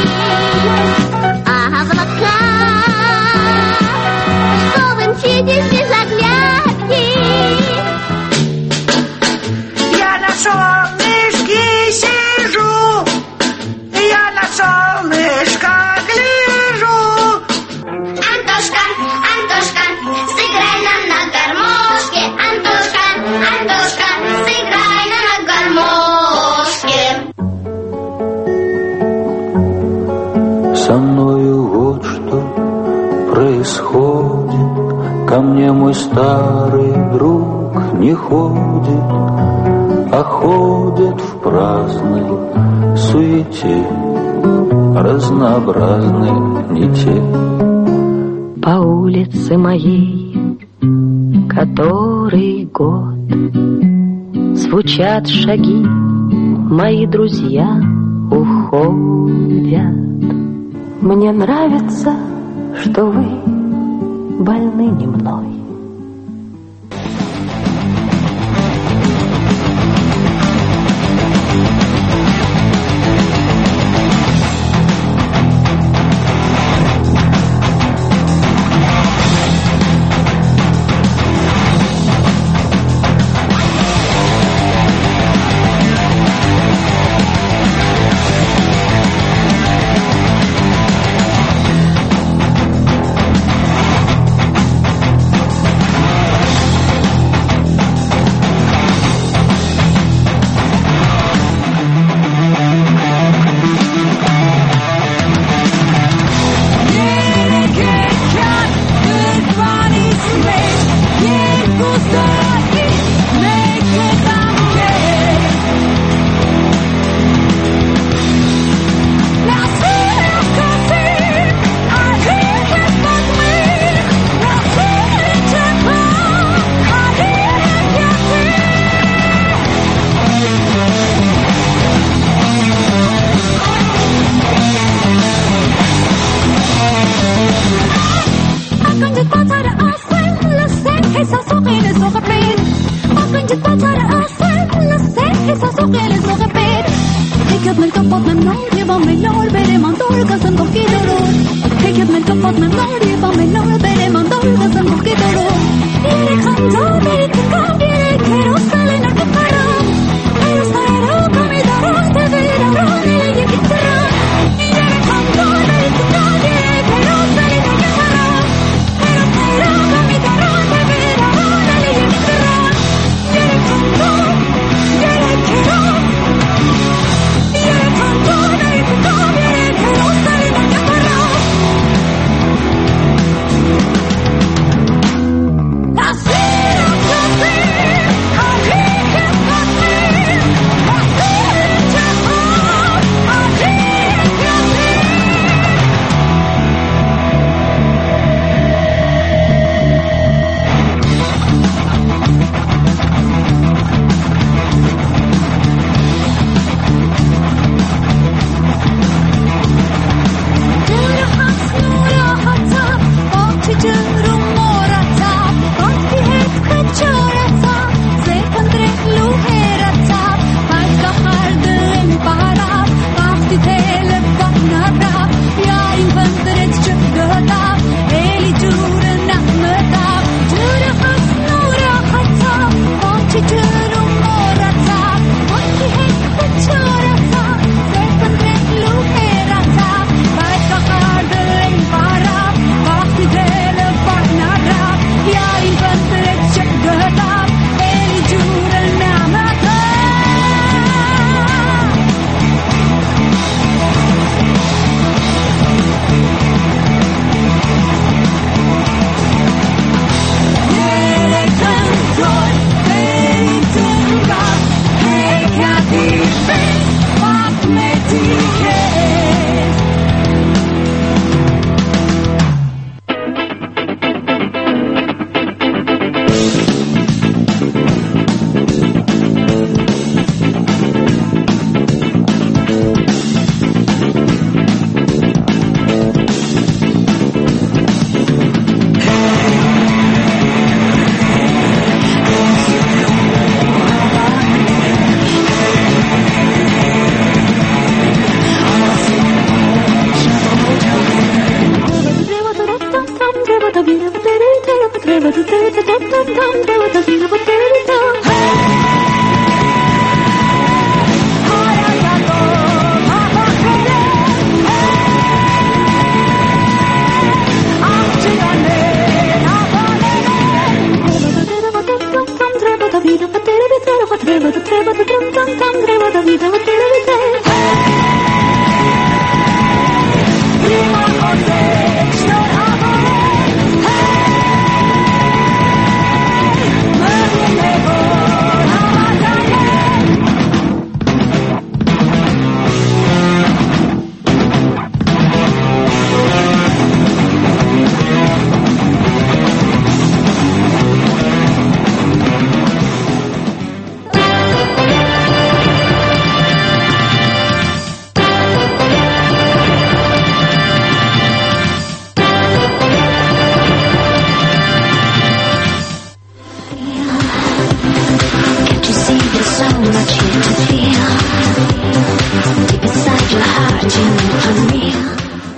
облака, что вы мчитесь без оглядки? Я на солнышке сижу, я на солнышко гляжу. Антошка, Антошка, сыграй нам на гармошке. Антошка, Антошка, сыграй нам на гармошке. Со мною вот что происходит. Ко мне мой старый друг не ходит, а ходит в праздной суете, разнообразной нити. По улице моей, который год, звучат шаги мои друзья уходят. Мне нравится, что вы больны не мной.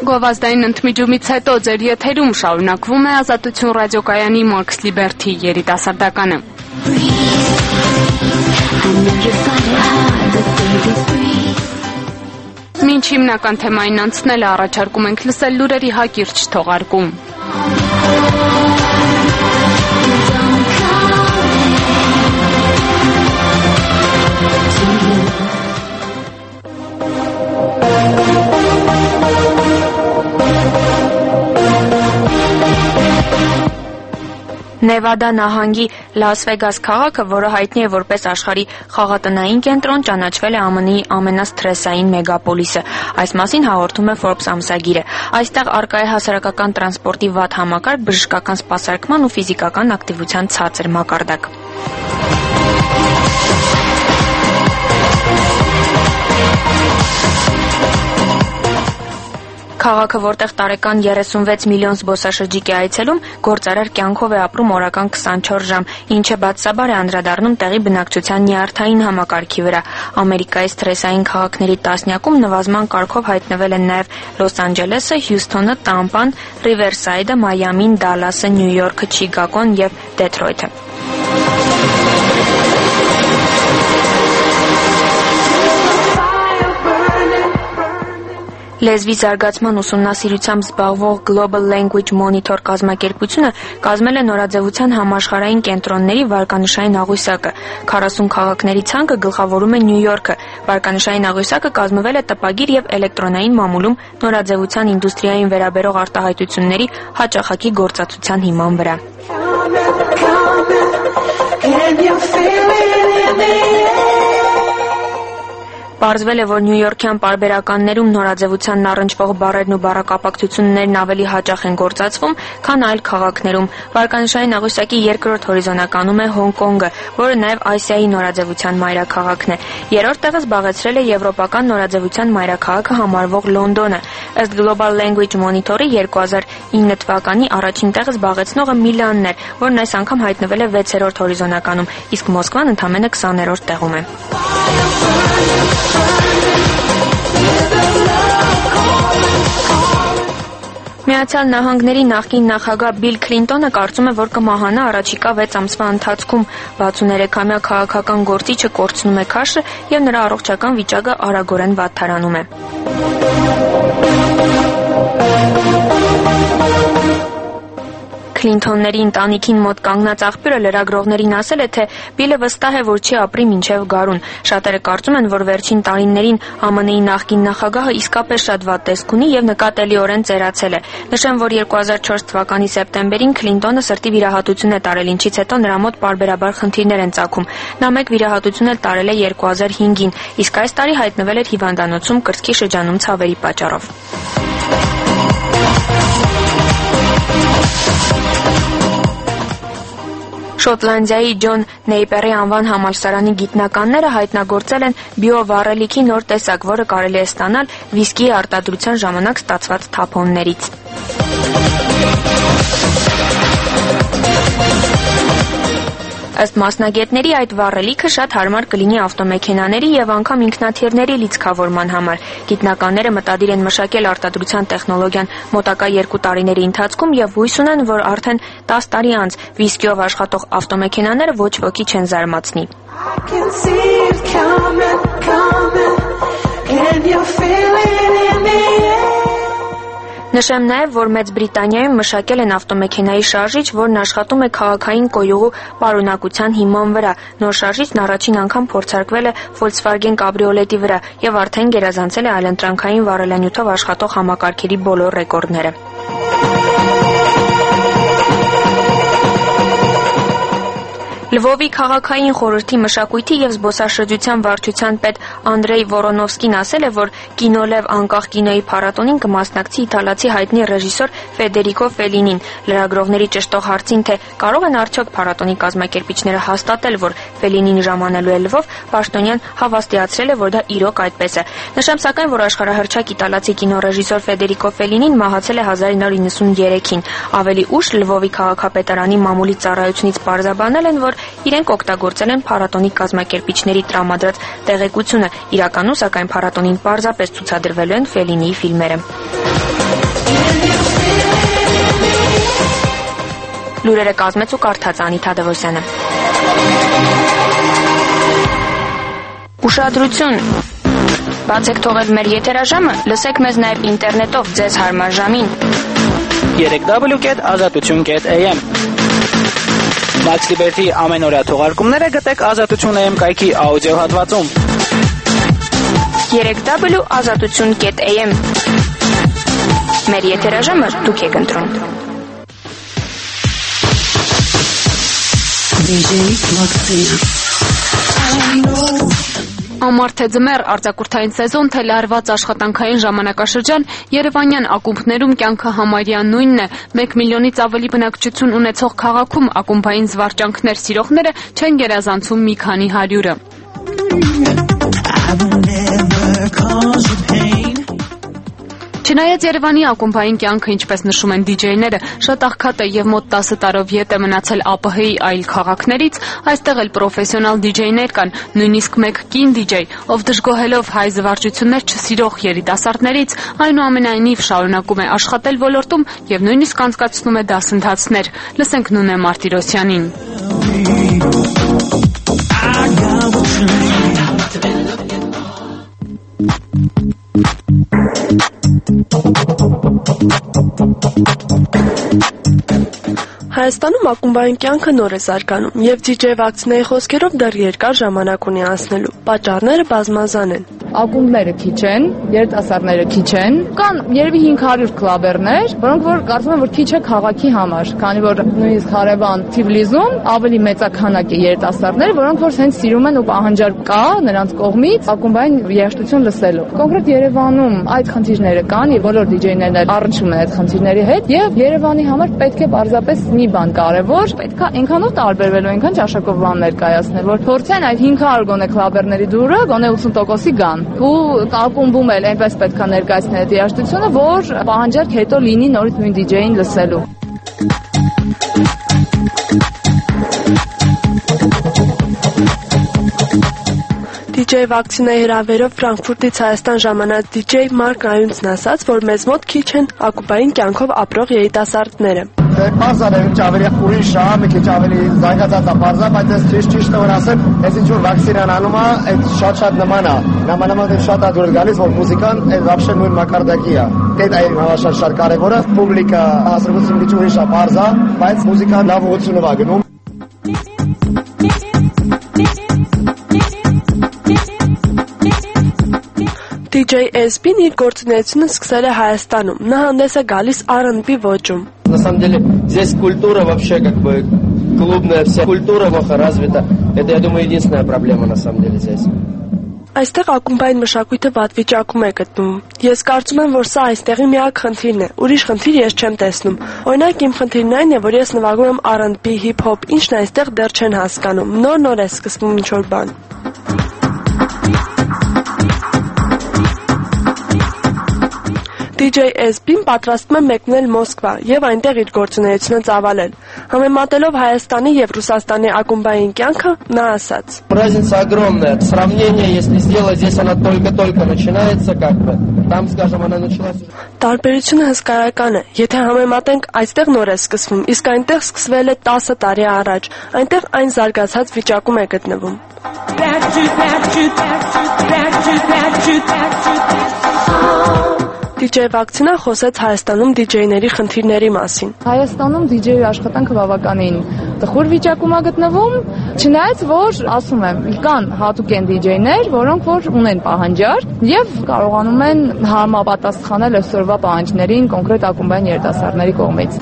գովազդային ընդմիջումից հետո ձեր եթերում շարունակվում է Ազատություն ռադիոկայանի Max Liberty երիտասարդականը։ Մինչ հիմնական թեմային անցնելը առաջարկում ենք լսել լուրերի հակիրճ թողարկում։ Նևադա նահանգի Լաս Վեգաս քաղաքը, որը հայտնի է որպես աշխարհի խաղատնային կենտրոն, ճանաչվել է ԱՄՆ-ի ամենասթրեսային մեգապոլիսը։ Այս մասին հաղորդում է Forbes ամսագիրը։ Այստեղ առկա է հասարակական տրանսպորտի վատ համակարգ, բժշկական սպասարկման ու ֆիզիկական ակտիվության ցածր մակարդակ։ Քաղաքը, որտեղ տարեկան 36 միլիոն զբոսաշրջիկ է այցելում, գործարար կյանքով է ապրում օրական 24 ժամ, ինչը բացասաբար է անդրադառնում տեղի բնակչության նյարդային համակարգի վրա։ Ամերիկայի սթրեսային քաղաքների տասնյակում նվազման կարգով հայտնվել են նաև Լոս Անջելեսը, Հյուսթոնը, Տամպան, Ռիվերսայդը, Մայամին, Դալասը, Նյու Յորքը, Չիկագոն և Դեթրոյթը։ Լեզվի զարգացման ուսումնասիրությամբ զբաղվող Global Language Monitor կազմակերպությունը կազմել է նորաձևության համաշխարհային կենտրոնների վարկանշային աղյուսակը։ 40 քաղաքների ցանկը գլխավորում է Նյու Յորքը։ Վարկանշային աղյուսակը կազմվել է տպագիր և էլեկտրոնային մամուլում նորաձևության ինդուստրիային վերաբերող արտահայտությունների հաճախակի գործածության հիման վրա։ Պարզվել է, որ նյույորքյան պարբերականներում նորաձևությանն առնչվող բառերն ու բառակապակցություններն ավելի հաճախ են գործածվում, քան այլ քաղաքներում։ Վարկանշային աղյուսակի երկրորդ հորիզոնականում է Հոնկոնգը, որը նաև Ասիայի նորաձևության մայրաքաղաքն է։ Երրորդ տեղը զբաղեցրել է եվրոպական նորաձևության մայրաքաղաքը համարվող Լոնդոնը։ Ըստ Global Language Monitor-ի 2009 թվականի առաջին տեղը զբաղեցնողը Միլանն էր, որն այս անգամ հայտնվել է 6-րդ հորիզոնականում, իսկ Մոսկվան ընդամենը 20-րդ տեղում է։ Միացյալ Նահանգների նախկին նախագահ Բիլ Քլինտոնը կարծում է, որ կմահանա առաջիկա 6 ամսվա ընթացքում։ 63-ամյա քաղաքական գործիչը կորցնում է քաշը և նրա առողջական վիճակը արագորեն վատթարանում է։ Քլինթոնների ընտանիքին մոտ կանգնած աղբյուրը լրագրողներին ասել է, թե Բիլը վստահ է, որ չի ապրի մինչև գարուն։ Շատերը կարծում են, որ վերջին տարիներին ԱՄՆ-ի նախկին նախագահը իսկապես շատ վատ տեսք ունի և նկատելիորեն ծերացել է։ Նշեմ, որ 2004 թվականի սեպտեմբերին Քլինտոնը սրտի վիրահատություն է տարել, ինչից հետո նրա մոտ պարբերաբար խնդիրներ են ծագում։ Նա մեկ վիրահատություն էլ տարել է 2005-ին, իսկ այս տարի հայտնվել էր հիվանդանոցում կրծքի շրջանում ցավերի պատճառով։ Շոտլանդիայի Ջոն Նեյպերի անվան համալսարանի գիտնականները հայտնագործել են բիովառելիքի նոր տեսակ, որը կարելի է ստանալ վիսկիի արտադրության ժամանակ ստացված թափոններից։ Ըստ մասնագետների, այդ վառելիքը շատ հարմար կլինի ավտոմեքենաների և անգամ ինքնաթիռների լիցքավորման համար։ Գիտնականները մտադիր են մշակել արտադրության տեխնոլոգիան մոտակա 2 տարիների ընթացքում և հույս ունեն, որ արդեն 10 տարի անց վիսկիով աշխատող ավտոմեքենաները ոչ ոքի չեն զարմացնի։ Նշեմ նաև, որ Մեծ Բրիտանիայում մշակել են ավտոմեքենայի շարժիչ, որն աշխատում է քաղաքային կոյուղու պարունակության հիման վրա։ Նոր շարժիչն առաջին անգամ փորձարկվել է Volkswagen կաբրիոլետի վրա և արդեն գերազանցել է այլընտրանքային վառելանյութով աշխատող համակարգերի բոլոր ռեկորդները։ Լվովի քաղաքային խորհրդի մշակույթի և զբոսաշրջության վարչության պետ Անդրեյ Վորոնովսկին ասել է, որ Կինոլև անկախ կինոյի փառատոնին կմասնակցի իտալացի հայտնի ռեժիսոր Ֆեդերիկո Ֆելինին։ Լրագրողների ճշտող հարցին, թե կարող են արդյոք փառատոնի կազմակերպիչները հաստատել, որ Ֆելինին ժամանելու է Լվով, պաշտոնյան հավաստիացրել է, որ դա իրոք այդպես է։ Նշեմ սակայն, որ աշխարհահռչակ իտալացի կինոռեժիսոր Ֆեդերիկո Ֆելինին մահացել է 1993-ին։ Ավելի ուշ Լվովի քաղաքապետարանի մամուլի ծառայությունից պարզաբանել են, որ իրենք օգտագործել են փառատոնի կազմակերպիչների տրամադրած տեղեկությունը։ Իրականում, սակայն, փառատոնին պարզապես ցուցադրվելու են Ֆելինիի ֆիլմերը։ Լուրերը կազմեց ու կարդաց Անիթա Դևոսյանը։ Ուշադրություն։ Բացեք թողել մեր եթերաժամը, լսեք մեզ նաև ինտերնետով ձեզ հարմար ժամին։ 3w.azatutun.am Max Liberty ամենօրյա թողարկումները գտեք Ազատություն.am կայքի աուդիո հատվածում։ 3w.azatutun.am Մեր եթերաժամը դուք եք ընտրում։ DJ Maxina. Ամառ թե ձմեռ արձակուրդային սեզոն թե լարված աշխատանքային ժամանակաշրջան Երևանյան ակումբներում կյանքը համարյա նույնն է։ 1 միլիոնից ավելի բնակչություն ունեցող քաղաքում ակումբային զվարճանքներ սիրողները չեն գերազանցում մի քանի հարյուրը։ Չնայած Երևանի ակումբային կյանքը, ինչպես նշում են դիջեյները, շատ աղքատ է եւ մոտ 10 տարով ետ է մնացել ԱՊՀ-ի այլ քաղաքներից, այստեղ էլ պրոֆեսիոնալ դիջեյներ կան, նույնիսկ մեկ կին դիջեյ, ով դժգոհելով հայ զվարճություններ չսիրող երիտասարդներից, այնուամենայնիվ շարունակում է աշխատել ոլորտում եւ նույնիսկ անցկացնում է դասընթացներ։ Լսենք Նունե Մարտիրոսյանին։ Հայաստանում ակումբային կյանքը նոր է զարգանում եւ DJ վակցինայի խոսքերով դեռ երկար ժամանակ ունի անցնելու։ Պատճառները բազմազան են։ Ակումբները քիչ են, երիտասարդները քիչ են, կան երևի 500 կլաբերներ, որոնք որ կարծում եմ որ քիչ է քաղաքի համար, քանի որ նույնիսկ Հարևան Թիֆլիսում ավելի մեծաքանակ է երիտասարդներ, որոնք որ հենց սիրում են ու պահանջարկ կա նրանց կողմից ակումբային երաժշտություն լսելու։ Կոնկրետ Երևանում այդ խնդիրները կան եւ բոլոր դիջեյներն առնչվում են այդ խնդիրների հետ եւ Երևանի համար պետք է պարզապես մի բան կարևոր, պետք է այնքանով տարբերվելու, այնքան ճաշակով բան ներկայացնել, որ փորձեն այդ 500 գոնե կլաբերների դուրը գոնե 80%-ի գան։ Ու ակումբում էլ այնպես պետք է ներկայացնել այդ երաժշտությունը, որ պահանջարկ հետո լինի նորից նույն դիջեյին լսելու։ DJ վակցինայի հրավերով Ֆրանկֆուրտից Հայաստան ժամանած DJ Մարկ Այունցն ասաց, որ մեզ մոտ քիչ են ակումբային կյանքով ապրող երիտասարդները։ Պարզան է, ինչ ավելի ուրիշ է, մի քիչ ավելի զարգացած է պարզա, բայց ես ճիշտ որ ասեմ, ես ինչ որ վակցինան անում է, այդ շատ նման է։ Նամանավանդ շատ է դուր գալիս, որ մուզիկան այդ вообще նույն մակարդակի է։ Դա այն շատ կարևոր է, պուբլիկա ասրբություն մի քիչ ուրիշ է պարզա, բայց մուզիկան լավ ուղղությունով է գնում։ DJ SB-ն իր գործունեությունը սկսել է Հայաստանում։ Նա հանդես է գալիս R&B ոճում։ На самом деле, здесь культура вообще как бы клубная вся культура плохо развита. Это, я думаю, единственная проблема на самом деле здесь. Այստեղ ակումբային մշակույթը վատ վիճակում է գտնվում։ Ես կարծում եմ, որ սա այստեղի միակ խնդիրն է։ Ուրիշ խնդիր ես չեմ տեսնում։ Օրինակ իմ խնդիրն այն է, որ ես նվագում եմ R&B, hip-hop, ինչն այստեղ դեռ չեն հասկանում։ Նոր է սկսվում ինչ-որ բան։ DJ SB-ն պատրաստվում է մեկնել Մոսկվա եւ այնտեղ իր գործունեությունը ծավալել։ Համեմատելով Հայաստանի եւ Ռուսաստանի ակումբային կյանքը, նա ասաց. Разница огромная. Сравнение, если сделать здесь она только-только начинается как-то. Там, скажем, она началась. Տարբերությունը հսկայական է։ Եթե համեմատենք, այստեղ նոր է սկսվում, իսկ այնտեղ սկսվել է 10 տարի առաջ։ Այնտեղ այն զարգացած վիճակում է գտնվում։ DJ վակցինան խոսեց Հայաստանում դիջեյների խնդիրների մասին։ Հայաստանում դիջեյի աշխատանքը բավականին տխուր վիճակում է գտնվում, չնայած որ ասում եմ, կան հատուկ են դիջեյներ, որոնք որ ունեն պահանջարկ եւ կարողանում են համապատասխանել այսօրվա պահանջներին կոնկրետ ակումբային երիտասարդների կողմից։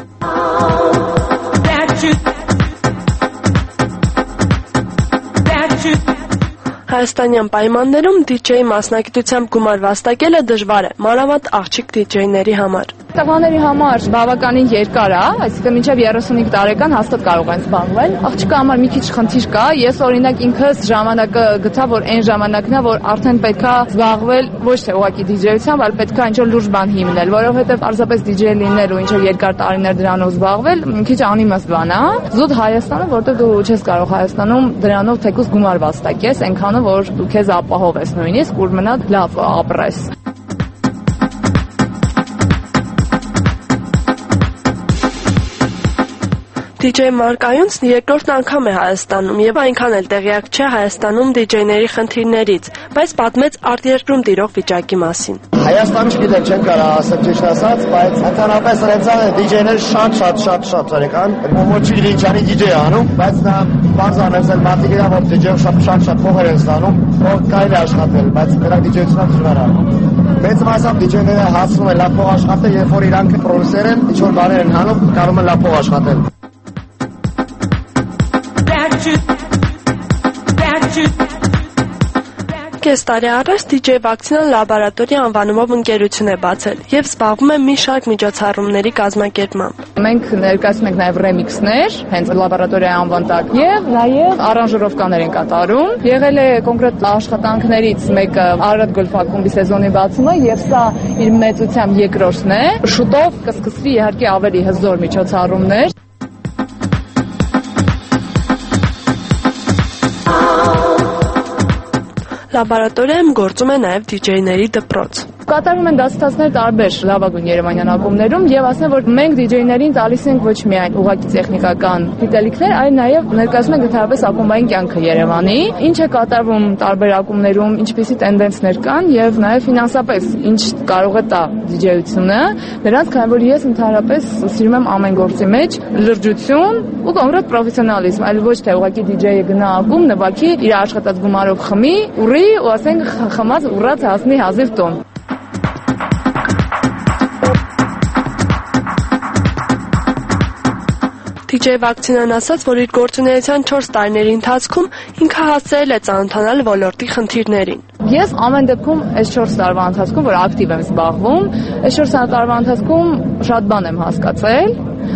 Հայաստանյան պայմաններում DJ մասնագիտությամբ գումար վաստակելը դժվար է, մանավանդ աղջիկ DJ-ների համար։ Տղաների համար բավականին երկար է, այսինքն մինչև 35 տարեկան հաստատ կարող են զբաղվել։ Աղջկա համար մի քիչ խնդիր կա, ես օրինակ ինքս ժամանակը գտա, որ այն ժամանակն է, որ արդեն պետքա զբաղվել ոչ թե ուղղակի DJ-ությամբ, այլ պետքա ինչ-որ լուրջ բան հիմնել, որովհետև պարզապես DJ լինել ու ինչ-որ երկար տարիներ դրանով զբաղվել, մի քիչ անիմաստ բան է։ Զուտ Հայաստանը, որտեղ դու չես կարող Հայաստանում դրանով թեկուզ գումար վաստակես, այնքանը որ դու քեզ ապահովես նույնիսկ, որ մնա լավ ապրես։ DJ Մարկայունցն երկրորդ անգամ է Հայաստանում եւ այնքան էլ տեղյակ չէ Հայաստանում DJ-ների խնդիրներից, բայց պատմեց արտերկրում տիրող վիճակի մասին։ Հայաստանում չգիտեմ, չեմ կարող ասել ճիշտ ասած, բայց ընդհանրապես այնցան DJ-ներ շատ ծերեկան, ոչինչ ինչանի DJ անում, բայց նա բարձրացել է մարդիկ իրավ որ DJ-ը շատ փոխեր են ստանում, որ կարելի է աշխատել, բայց դրա DJ-ությունը դժվար է։ Մեծ մասամբ DJ-ները հասնում են լավ փող աշխատել, երբ որ իրանք պրոդյուսեր են, ինչ որ բաներ են հանում, կարող են լավ փող աշխատել։ Կես տարի առաջ DJ Վակցինան լաբորատորիա անվանումով ընկերություն է բացել եւ զբաղվում է մի շարք միջոցառումների կազմակերպմամբ։ Մենք ներկայացնում ենք նաեւ ռեմիքսներ, հենց լաբորատորիա անվան տակ, եւ նաեւ արանժիրովկաներ են կատարում։ Եղել է կոնկրետ աշխատանքներից մեկը Արարատ գոլֆ ակումբի սեզոնի բացումը եւ սա իր մեծությամբ երկրորդն է։ Շուտով կսկսվի իհարկե ավելի հզոր միջոցառումներ։ Լաբորատորիայում գործում է նաև DJ-ների դպրոց։ Կատարվում են դասընթացներ տարբեր լավագույն երևանյան ակումբներում եւ ասեմ, որ մենք DJ-ներին տալիս ենք ոչ միայն ուղղակի տեխնիկական գիտելիքներ, այլ նաեւ ներկայացնում ենք ընդհանրապես ակումբային կյանքը Երևանի, ինչ է կատարվում տարբեր ակումբներում, ինչպիսի տենդենսներ կան եւ նաեւ ֆինանսապես ինչ կարող է տա DJ-ությունը, նրանց քանի որ ես ընդհանրապես սիրում եմ ամեն գործի մեջ լրջություն ու կոնկրետ պրոֆեսիոնալիզմ, այլ ոչ թե ուղղակի DJ-ը գնա ակումբ, նվագի, իր աշխատած գումարով խմի, ուռի ու ասենք խմած ուռած հասնի հազիվ տոն։ DJ Վակցինան ասաց, որ իր գործունեության 4 տարիների ընթացքում ինքը հասցրել է ծանոթանալ ոլորտի խնդիրներին։ Ես ամեն դեպքում այս 4 տարվա ընթացքում, որ ակտիվ եմ զբաղվում, այս 4 տարվա ընթացքում շատ բան եմ հասկացել։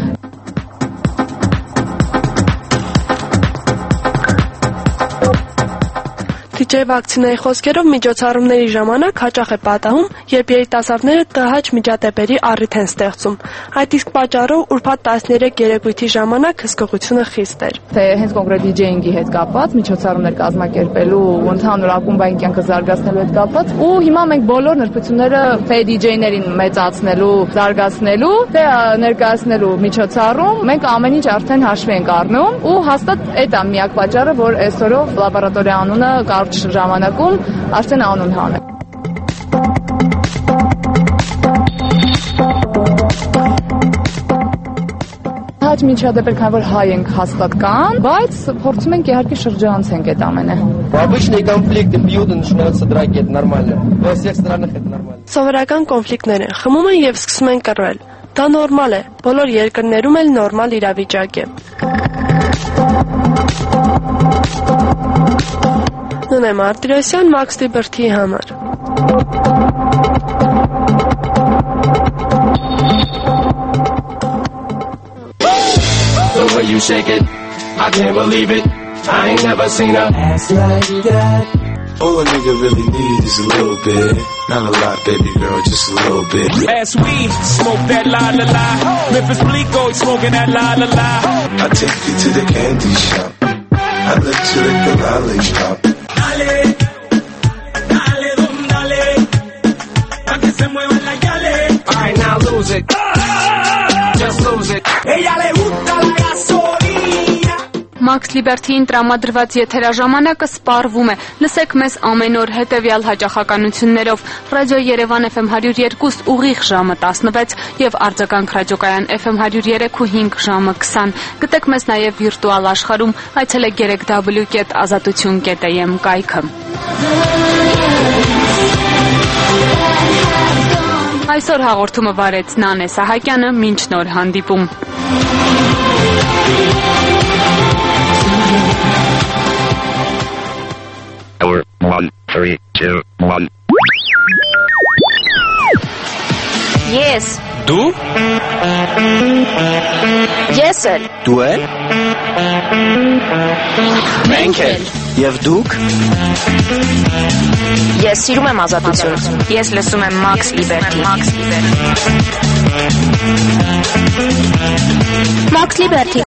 DJ Վակցինայի խոսքերով միջոցառումների ժամանակ հաճախ է պատահում, երբ երիտասարդները տհաճ միջադեպերի առիթ են ստեղծում։ Այդ իսկ պատճառով ուրբաթ 13 երեկույթի ժամանակ հսկողությունը խիստ էր։ Թե հենց կոնկրետ DJ-ինգի հետ կապված, միջոցառումներ կազմակերպելու, ընդհանուր ակումբային կյանքը զարգացնելու հետ կապված, ու հիմա մենք բոլոր նրբությունները թե DJ-ներին մեծացնելու, զարգացնելու, թե ներկայացնելու միջոցառում, մենք ամեն ինչ արդեն հաշվի ենք առնում ու հաստատ այդ է միակ պատճառը, որ այսօրով լաբորատորիա անունը կարճ ժամանակում արդեն անուն հան է։ Հաճ միջադեպեր, քանի որ հայ ենք հաստատ կան, բայց փորձում ենք իհարկե շրջանցենք այդ ամենը։ Обычные конфликты бьют и начинаются драки, это нормально. Во всех странах это нормально. Սովորական կոնֆլիկտներ են, խմում են եւ սկսում են կռվել։ Դա նորմալ է, բոլոր երկրներում էլ նորմալ իրավիճակ է։ Նոնե Մարտիրոսյան, Max Liberty համար։ The way you shake it, I can't believe it. I ain't never seen a ass like that. All a nigga really needs is a little bit. Not a lot, baby girl, just a little bit. Ass weed, smoke that la la la. Memphis Bleak always smoking that la la la. I take you to the candy shop. I let you lick the lollipop. Dale, dale, dum, dale. Pa' que se mueva la yale. Alright, now lose it. Just lose it. Ella le gusta la gasolina. Max Liberty-ին տրամադրված եթերաժամանակը սպառվում է։ Լսեք մեզ ամեն օր հետևյալ հաճախականություններով. Ռադիո Երևան FM 102 ուղիղ ժամը 16 եւ արձագանք ռադիոկայան FM 103.5 ժամը 20։ Գտեք մեզ նաեւ վիրտուալ աշխարհում, այցելեք www.azatutun.am կայքը։ Այսօր հաղորդումը վարեց Նանե Սահակյանը, մինչ նոր հանդիպում։ Hour 1, 3, 2, 1. Yes. Դու? Ես էլ։ Դու էլ։ Մենք էլ։ Եվ դուք։ Ես սիրում եմ ազատություն։ Ես լսում եմ Max Liberty։ Max Liberty։